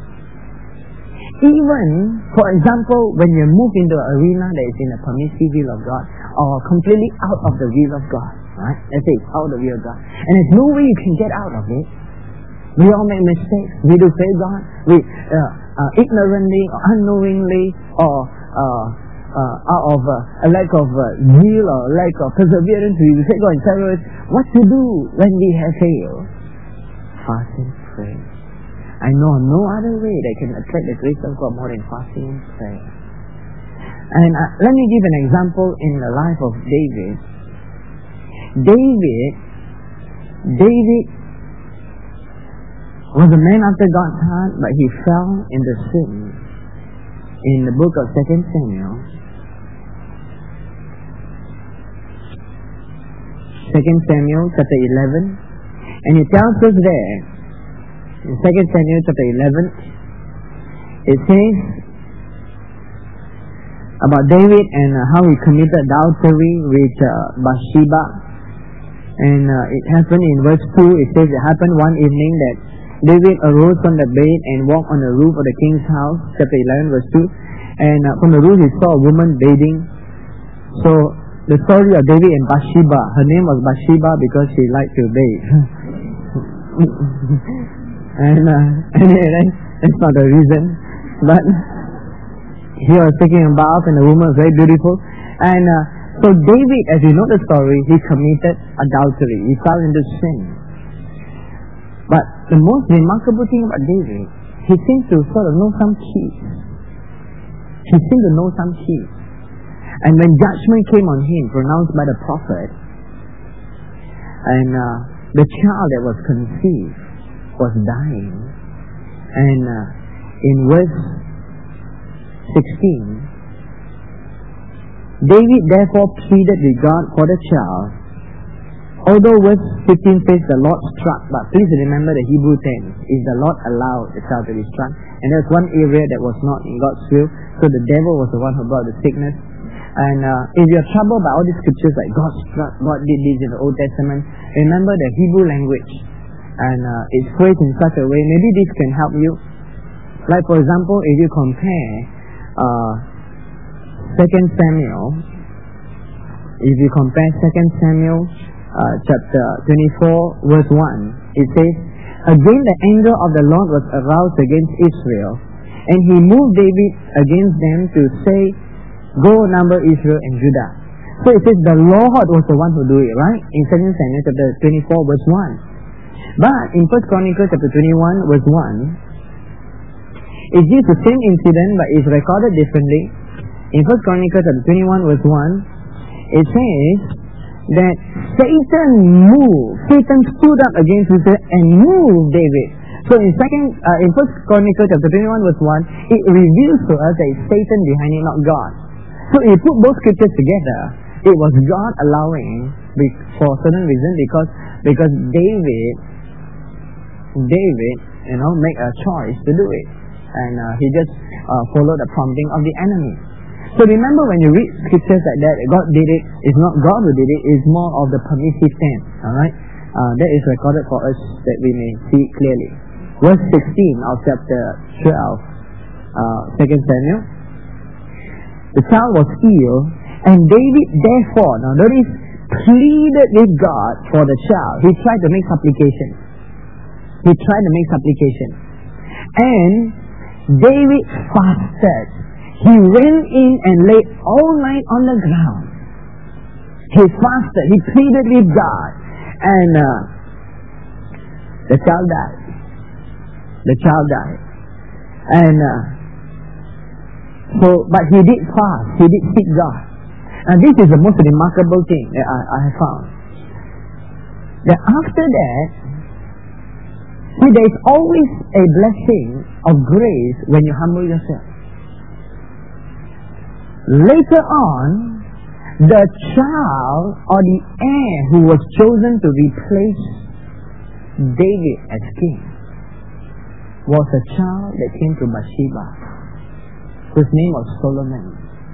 Even, for example, when you move into an arena that is in the permissive will of God, or completely out of the will of God, right? Let's say it's out of the will of God, and there's no way you can get out of it. We all make mistakes. We do fail God. We uh, uh, ignorantly or unknowingly or uh, uh, out of uh, a lack of uh, zeal or lack of perseverance, we say God in several words, what to do when we have failed? Fast and pray. I know no other way that can attract the grace of God more than fasting and prayer. And uh, let me give an example in the life of David. David, David was a man after God's heart, but he fell in the sin in the book of Second Samuel. Second Samuel chapter eleven, and it tells us there in Second Samuel chapter eleven, it says about David and uh, how he committed adultery with uh, Bathsheba. And uh, it happened in verse two. It says it happened one evening that David arose from the bed and walked on the roof of the king's house. Chapter eleven verse two. And uh, from the roof he saw a woman bathing. So the story of David and Bathsheba, her name was Bathsheba because she liked to bathe. and uh, anyway, that's, that's not the reason. But he was taking a bath and the woman was very beautiful. And uh, so David, as you know the story, he committed adultery. He fell into sin. But the most remarkable thing about David, he seemed to sort of know some keys. He seemed to know some keys. And when judgment came on him, pronounced by the prophet, and uh, the child that was conceived was dying. And uh, in verse sixteen, David therefore pleaded with God for the child. Although verse fifteen says the Lord struck, but please remember the Hebrew tense is the Lord allowed the child to be struck. And there's one area that was not in God's will, so the devil was the one who brought the sickness. And uh, if you're troubled by all these scriptures like God struck, God did this in the Old Testament, remember the Hebrew language. And uh, it's phrased in such a way, maybe this can help you. Like for example, if you compare uh, Second Samuel, if you compare Second Samuel uh, chapter twenty-four verse one, it says, again the anger of the Lord was aroused against Israel, and he moved David against them to say, go number Israel and Judah. So it says the Lord was the one who do it, right? In Second Samuel chapter twenty-four verse one. But in First Chronicles chapter twenty-one verse one, it gives the same incident but it's recorded differently. In First Chronicles chapter twenty-one verse one, it says that Satan moved, Satan stood up against Israel and moved David. So in second, uh, in First Chronicles chapter twenty-one verse one, it reveals to us that it's Satan behind it, not God. So if you put both scriptures together, it was God allowing for a certain reason because because David, David, you know, make a choice to do it, and uh, he just uh, followed the prompting of the enemy. So remember when you read scriptures like that, God did it. It's not God who did it. It's more of the permissive tense. All right, uh, that is recorded for us that we may see it clearly. Verse sixteen of chapter twelve, uh, Second Samuel. The child was ill, and David therefore, now notice, pleaded with God for the child. He tried to make supplication. He tried to make supplication. And David fasted. He went in and lay all night on the ground. He fasted. He pleaded with God. And uh, the child died. The child died. And uh, so, but he did fast. He did seek God. And this is the most remarkable thing that I, I have found. That after that, see, there is always a blessing of grace when you humble yourself. Later on, the child or the heir who was chosen to replace David as king was a child that came to Bathsheba, whose name was Solomon.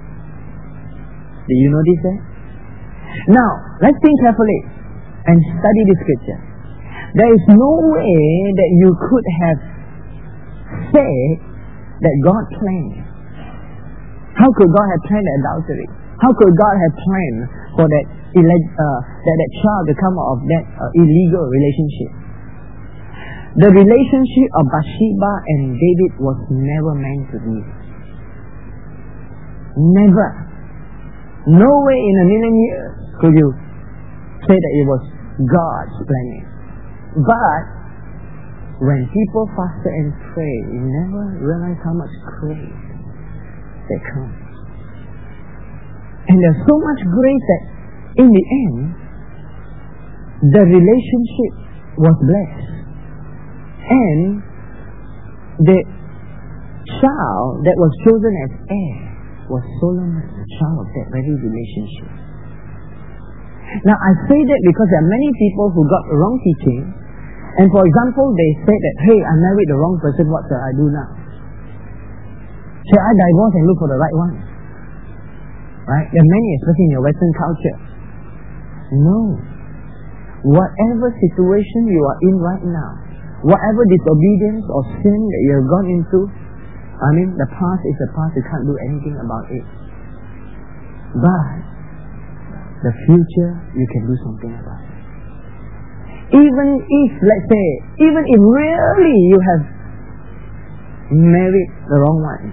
Do you notice that? Now, let's think carefully and study the scripture. There is no way that you could have said that God planned. How could God have planned adultery? How could God have planned for that uh, that, that child to come out of that uh, illegal relationship? The relationship of Bathsheba and David was never meant to be. Never. No way in a million years could you say that it was God's planning. But when people fasted and prayed, you never realize how much grace that comes. And there's so much grace that in the end, the relationship was blessed. And the child that was chosen as heir was Solomon, the child of that very relationship. Now I say that because there are many people who got wrong teaching, and for example they say that, hey, I married the wrong person, what shall I do now? Shall I divorce and look for the right one? Right? There are many, especially in your Western culture. No. Whatever situation you are in right now, whatever disobedience or sin that you have gone into, I mean, the past is the past, you can't do anything about it. But the future, you can do something about it. Even if, let's say, even if really you have married the wrong one,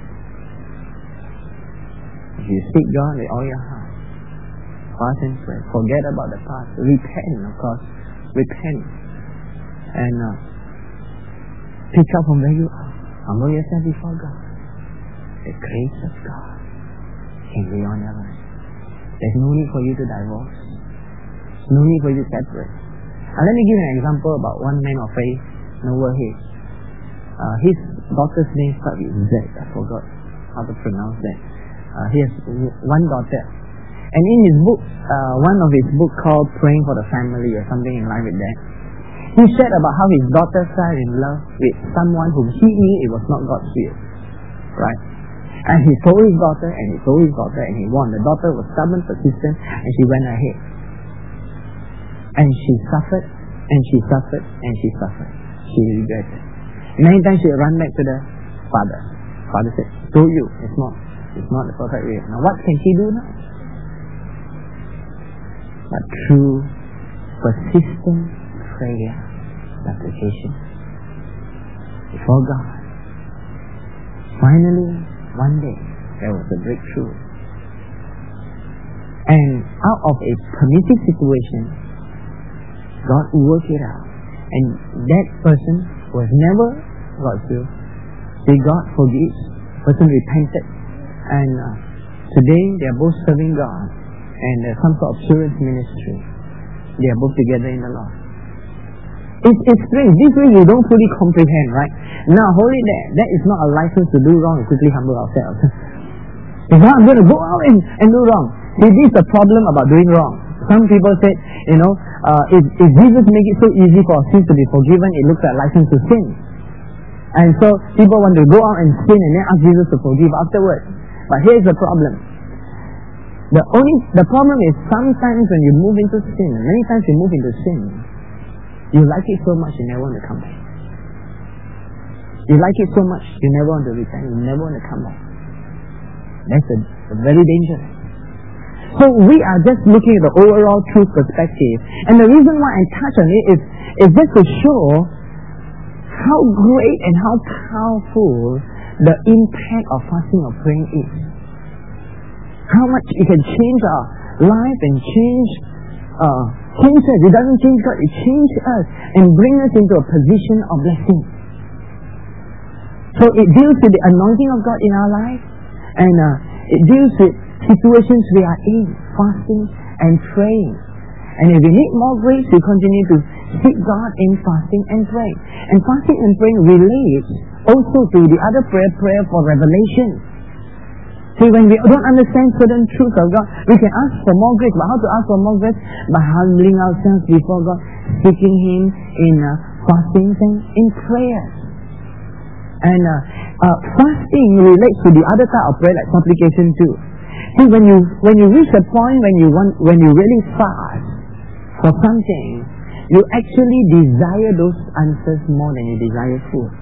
if you seek God with all your heart, fast and pray, forget about the past, repent, of course, repent, and uh, pick up from where you are, humble yourself before God. The grace of God can be on your life. There's no need for you to divorce. There's no need for you to separate. Now let me give you an example about one man of faith, Noah Hay. Uh, his daughter's name starts with Z. I forgot how to pronounce that. Uh, he has one daughter. And in his book, uh, one of his books called Praying for the Family or something in line with that, he shared about how his daughter fell in love with someone whom he knew it was not God's will. Right? And he told his daughter, and he told his daughter, and he won. The daughter was stubborn, persistent, and she went ahead. And she suffered, and she suffered, and she suffered. She regretted. Many times she would run back to the father. Father said, told you, it's not, it's not the perfect way. Now what can she do now? But through persistent prayer, supplication before God, finally, one day, there was a breakthrough. And out of a permissive situation, God worked it out. And that person was never God's will. They God forgives. The person repented. And uh, today, they are both serving God. And uh, some sort of children's ministry. They are both together in the Lord. It's, it's strange. This way you don't fully comprehend, right? Now, hold it there. That is not a license to do wrong and quickly humble ourselves. If I'm going to go out and, and do wrong. See, this is the problem about doing wrong. Some people say, you know, uh, if, if Jesus make it so easy for our sins to be forgiven, it looks like a license to sin. And so people want to go out and sin and then ask Jesus to forgive afterwards. But here's the problem. The only the problem is sometimes when you move into sin, and many times you move into sin, you like it so much you never want to come back. You like it so much you never want to repent, you never want to come back. That's a, a very dangerous. So we are just looking at the overall truth perspective. And the reason why I touch on it is, is just to show how great and how powerful the impact of fasting or praying is. How much it can change our life and change uh, change us. It doesn't change God, it changes us and bring us into a position of blessing. So it deals with the anointing of God in our life, and uh, it deals with situations we are in, fasting and praying. And if we need more grace, we continue to seek God in fasting and praying. And fasting and praying relates also to the other prayer, prayer for revelation. See, when we don't understand certain truths of God, we can ask for more grace. But how to ask for more grace? By humbling ourselves before God, seeking Him in uh, fasting and in prayer. And uh, uh, fasting relates to the other type of prayer, like supplication too. See, when you when you reach a point when you want when you really fast for something, you actually desire those answers more than you desire food.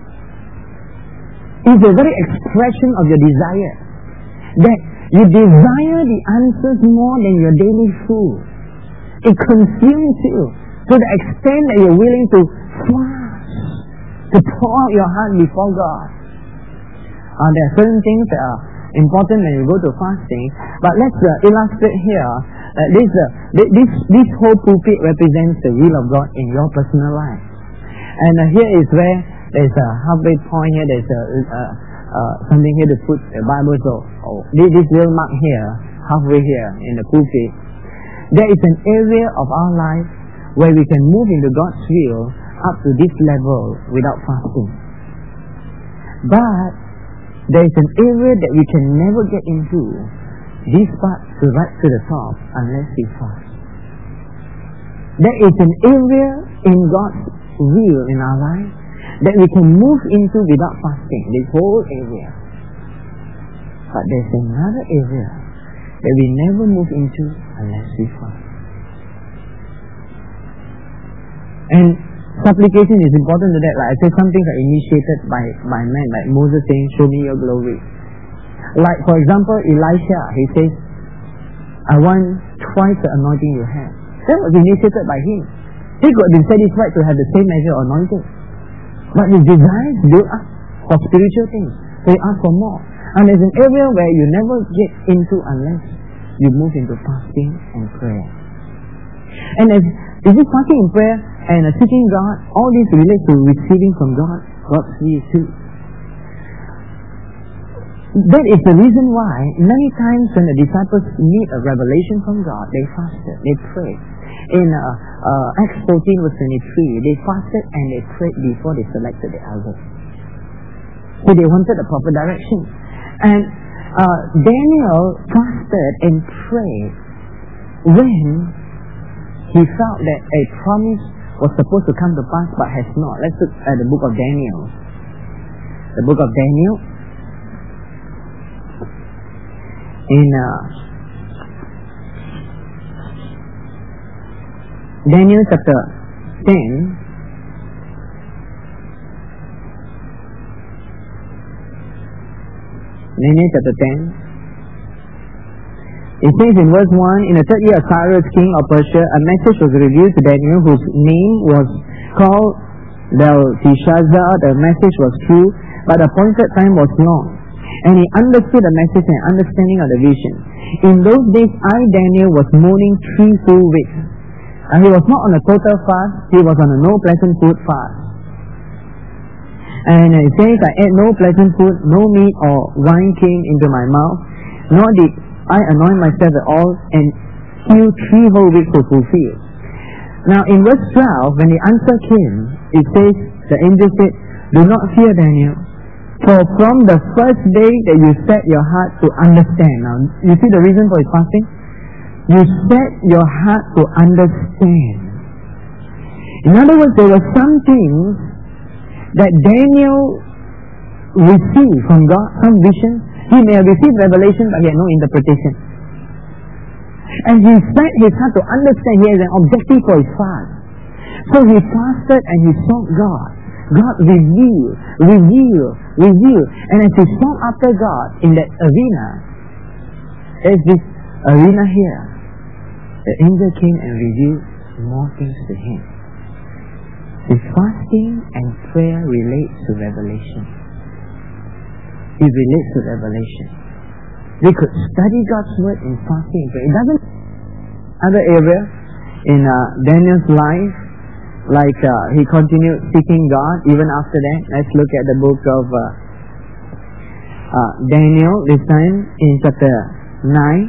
It's a very expression of your desire. That you desire the answers more than your daily food. It consumes you to the extent that you're willing to fast, to pour out your heart before God. Uh, there are certain things that are important when you go to fasting. But let's uh, illustrate here. Uh, this, uh, this, this whole pulpit represents the will of God in your personal life. And uh, here is where there's a halfway point here. There's a, uh, uh, something here to put the Bible. So oh, this, this little mark here, halfway here in the pulpit. There is an area of our life where we can move into God's will up to this level without fasting. But there is an area that we can never get into this part to right to the top unless we fast. There is an area in God's will in our life that we can move into without fasting, this whole area. But there's another area that we never move into unless we fast. And supplication is important to that. Like I said, some things are initiated by, by men, like Moses saying, show me your glory. Like for example, Elisha, he says, I want twice the anointing you have. That was initiated by him. He could have been satisfied to have the same measure of anointing. But his desires built up for spiritual things. So he asked for more. And there's an area where you never get into unless you move into fasting and prayer. And as is this fasting and prayer and uh, seeking God, all this relates to receiving from God God's will too. That is the reason why many times when the disciples need a revelation from God, they fasted, they prayed. In uh, uh, Acts fourteen verse twenty-three, they fasted and they prayed before they selected the elders. So they wanted a proper direction. And uh, Daniel fasted and prayed when he felt that a promise was supposed to come to pass but has not. Let's look at the book of Daniel. The book of Daniel. In uh, Daniel chapter ten, Daniel chapter ten, it says in verse one, in the third year of Cyrus king of Persia, a message was revealed to Daniel whose name was called Belteshazzar. The message was true, but the appointed time was long. And he understood the message and understanding of the vision. In those days, I, Daniel, was mourning three full weeks. And he was not on a total fast, he was on a no pleasant food fast. And it says, I ate no pleasant food, no meat or wine came into my mouth, nor did I anoint myself at all, and till three whole weeks were fulfilled. Now in verse twelve, when the answer came, it says, the angel said, do not fear, Daniel. For from the first day that you set your heart to understand. Now, you see the reason for his fasting? You set your heart to understand. In other words, there were some things that Daniel received from God, some visions. He may have received revelation, but he had no interpretation. And he set his heart to understand. He has an objective for his fast. So he fasted and he sought God. God revealed, revealed, revealed. And as he sought after God in that arena, there's this arena here. The angel came and revealed more things to him. His fasting and prayer relates to revelation. It relates to revelation. We could study God's word in fasting and prayer. It doesn't. Other area in uh, Daniel's life, like uh, he continued seeking God even after that. Let's look at the book of uh, uh, Daniel, this time in chapter nine,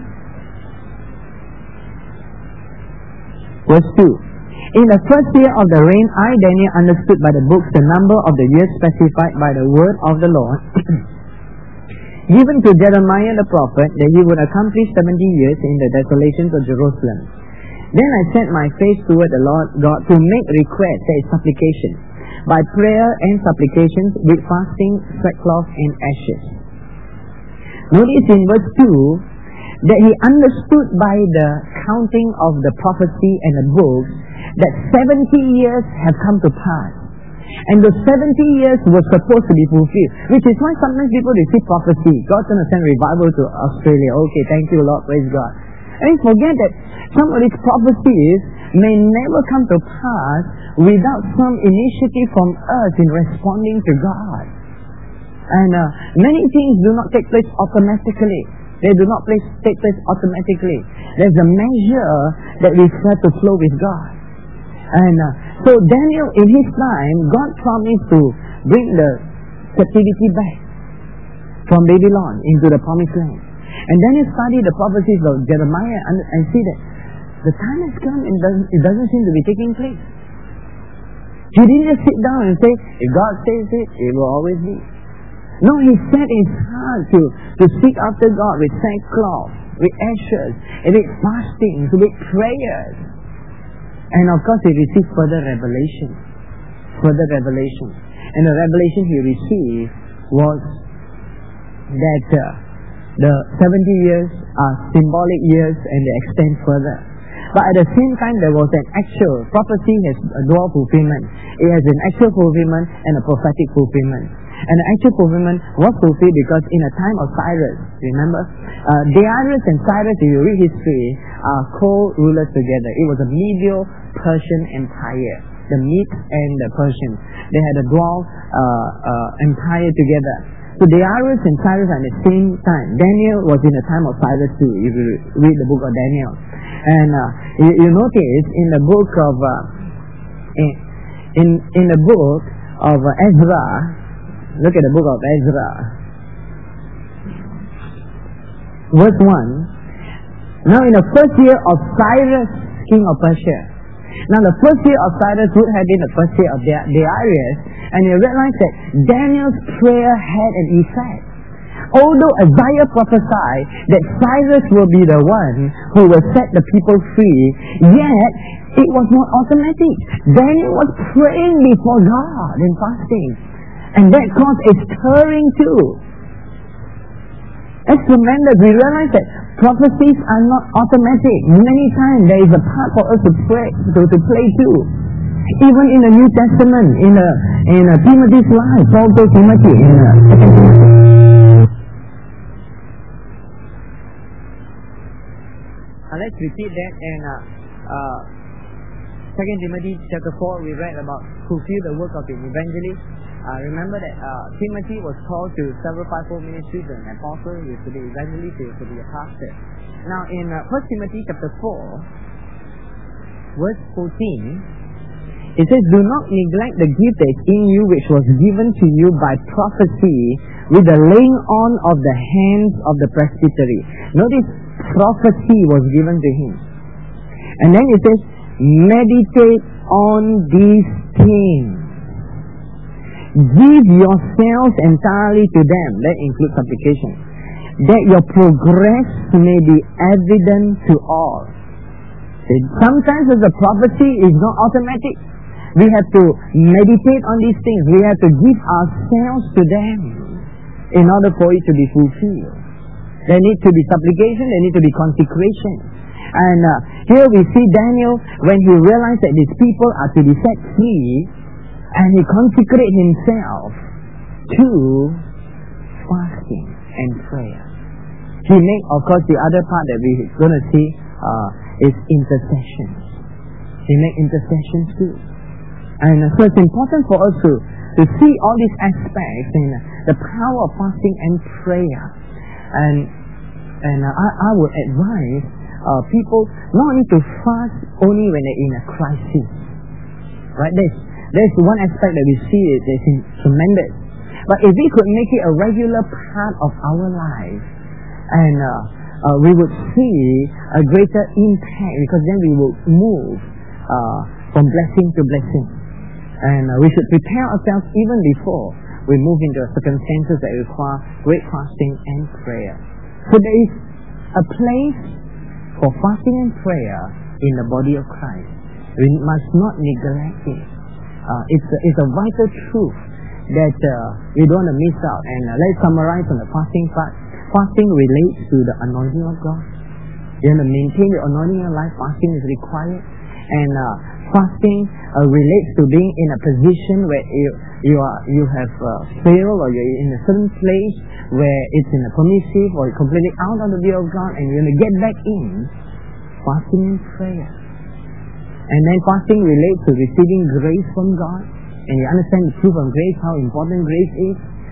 verse two. In the first year of the reign, I, Daniel, understood by the books the number of the years specified by the word of the Lord, given to Jeremiah the prophet, that he would accomplish seventy years in the desolations of Jerusalem. Then I set my face toward the Lord God to make request, that is supplication, by prayer and supplications with fasting, sackcloth and ashes. Notice in verse two that he understood by the counting of the prophecy and the books that seventy years have come to pass. And the seventy years were supposed to be fulfilled. Which is why sometimes people receive prophecy. God's going to send revival to Australia. Okay, thank you Lord, praise God. And forget that some of these prophecies may never come to pass without some initiative from us in responding to God. And uh, many things do not take place automatically. They do not place, take place automatically. There's a measure that we have to flow with God. And uh, so Daniel, in his time, God promised to bring the captivity back from Babylon into the promised land. And Daniel studied the prophecies of Jeremiah and, and see that the time has come and doesn't, it doesn't seem to be taking place. He didn't just sit down and say, if God says it, it will always be. No, he set his heart to, to seek after God with sackcloth, with ashes, and with fasting, with prayers. And of course he received further revelation. Further revelation. And the revelation he received was that uh, the seventy years are symbolic years and they extend further. But at the same time, there was an actual, prophecy has a dual fulfillment. It has an actual fulfillment and a prophetic fulfillment. And the actual fulfillment was fulfilled because in a time of Cyrus, remember, uh, Darius and Cyrus, if you read history, are co-rulers together. It was a Medo-Persian empire, the Medes and the Persians. They had a dual uh, uh, empire together. So Darius and Cyrus are at the same time. Daniel was in the time of Cyrus too, if you read the book of Daniel. And uh, you, you notice in the book of uh, in, in in the book of uh, Ezra, look at the book of Ezra, verse one. Now in the first year of Cyrus, king of Persia. Now the first year of Cyrus would have been the first year of Darius, and you realize that Daniel's prayer had an effect. Although Isaiah prophesied that Cyrus will be the one who will set the people free, yet it was not automatic. Daniel was praying before God in fasting, and that caused a stirring too. That's tremendous. We realize that prophecies are not automatic. Many times there is a part for us to pray, to, to play too. Even in the New Testament, in a, in a Timothy's life, Paul told Timothy in a Second Timothy. Uh, let's repeat that in uh, uh, Second Timothy chapter four. We read about fulfill the work of an evangelist. Uh, remember that uh, Timothy was called to several fivefold ministries, an apostle, he was to be evangelist, he was to be a pastor. Now in uh, First Timothy chapter four, verse fourteen, it says, do not neglect the gift that is in you, which was given to you by prophecy, with the laying on of the hands of the presbytery. Notice, prophecy was given to him. And then it says, meditate on these things. Give yourselves entirely to them. That includes supplication. That your progress may be evident to all. Sometimes the prophecy is not automatic. We have to meditate on these things. We have to give ourselves to them in order for it to be fulfilled. There needs to be supplication, there needs to be consecration. And uh, here we see Daniel, when he realized that these people are to be set free, and he consecrated himself to fasting and prayer. He made, of course, the other part that we're going to see uh, is intercessions. He made intercessions too. And uh, so it's important for us to, to see all these aspects in uh, the power of fasting and prayer. And and uh, I, I would advise uh, people not only to fast only when they're in a crisis. Right? There's, there's one aspect that we see it that's tremendous. But if we could make it a regular part of our life, and uh, uh, we would see a greater impact, because then we will move uh, from blessing to blessing. And uh, we should prepare ourselves even before we move into circumstances that require great fasting and prayer. So there is a place for fasting and prayer in the body of Christ. We must not neglect it. Uh, it's, a, it's a vital truth that uh, we don't want to miss out. And uh, let's summarize on the fasting part. Fasting relates to the anointing of God. You want to maintain the anointing in your life, fasting is required. And uh, fasting uh, relates to being in a position where you you are you have uh, failed, or you're in a certain place where it's in a permissive or you're completely out of the will of God, and you're going to get back in. Fasting and prayer. And then fasting relates to receiving grace from God, and you understand the truth of grace, how important grace is.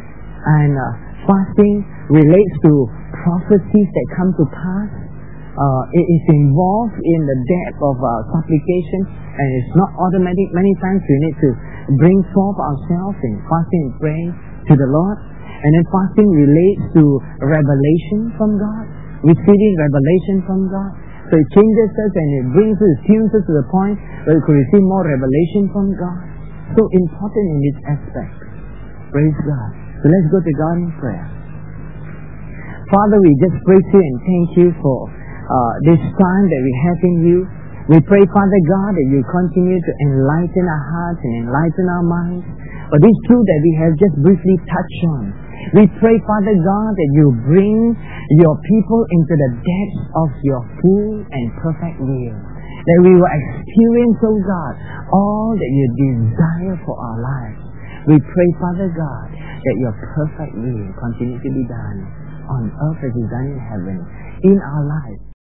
And uh, fasting relates to prophecies that come to pass. Uh, it is involved in the depth of uh, supplication, and it's not automatic. Many times we need to bring forth ourselves in fasting and praying to the Lord. And then fasting relates to revelation from God, receiving revelation from God. So it changes us and it brings us, tunes us to the point where we could receive more revelation from God. So important in this aspect. Praise God. So let's go to God in prayer. Father, we just praise you and thank you for uh, this time that we have in you. We pray, Father God, that you continue to enlighten our hearts and enlighten our minds for this truth that we have just briefly touched on. We pray, Father God, that you bring your people into the depths of your full and perfect will. That we will experience, oh God, all that you desire for our lives. We pray, Father God, that your perfect will continue to be done on earth as it is done in heaven, in our lives.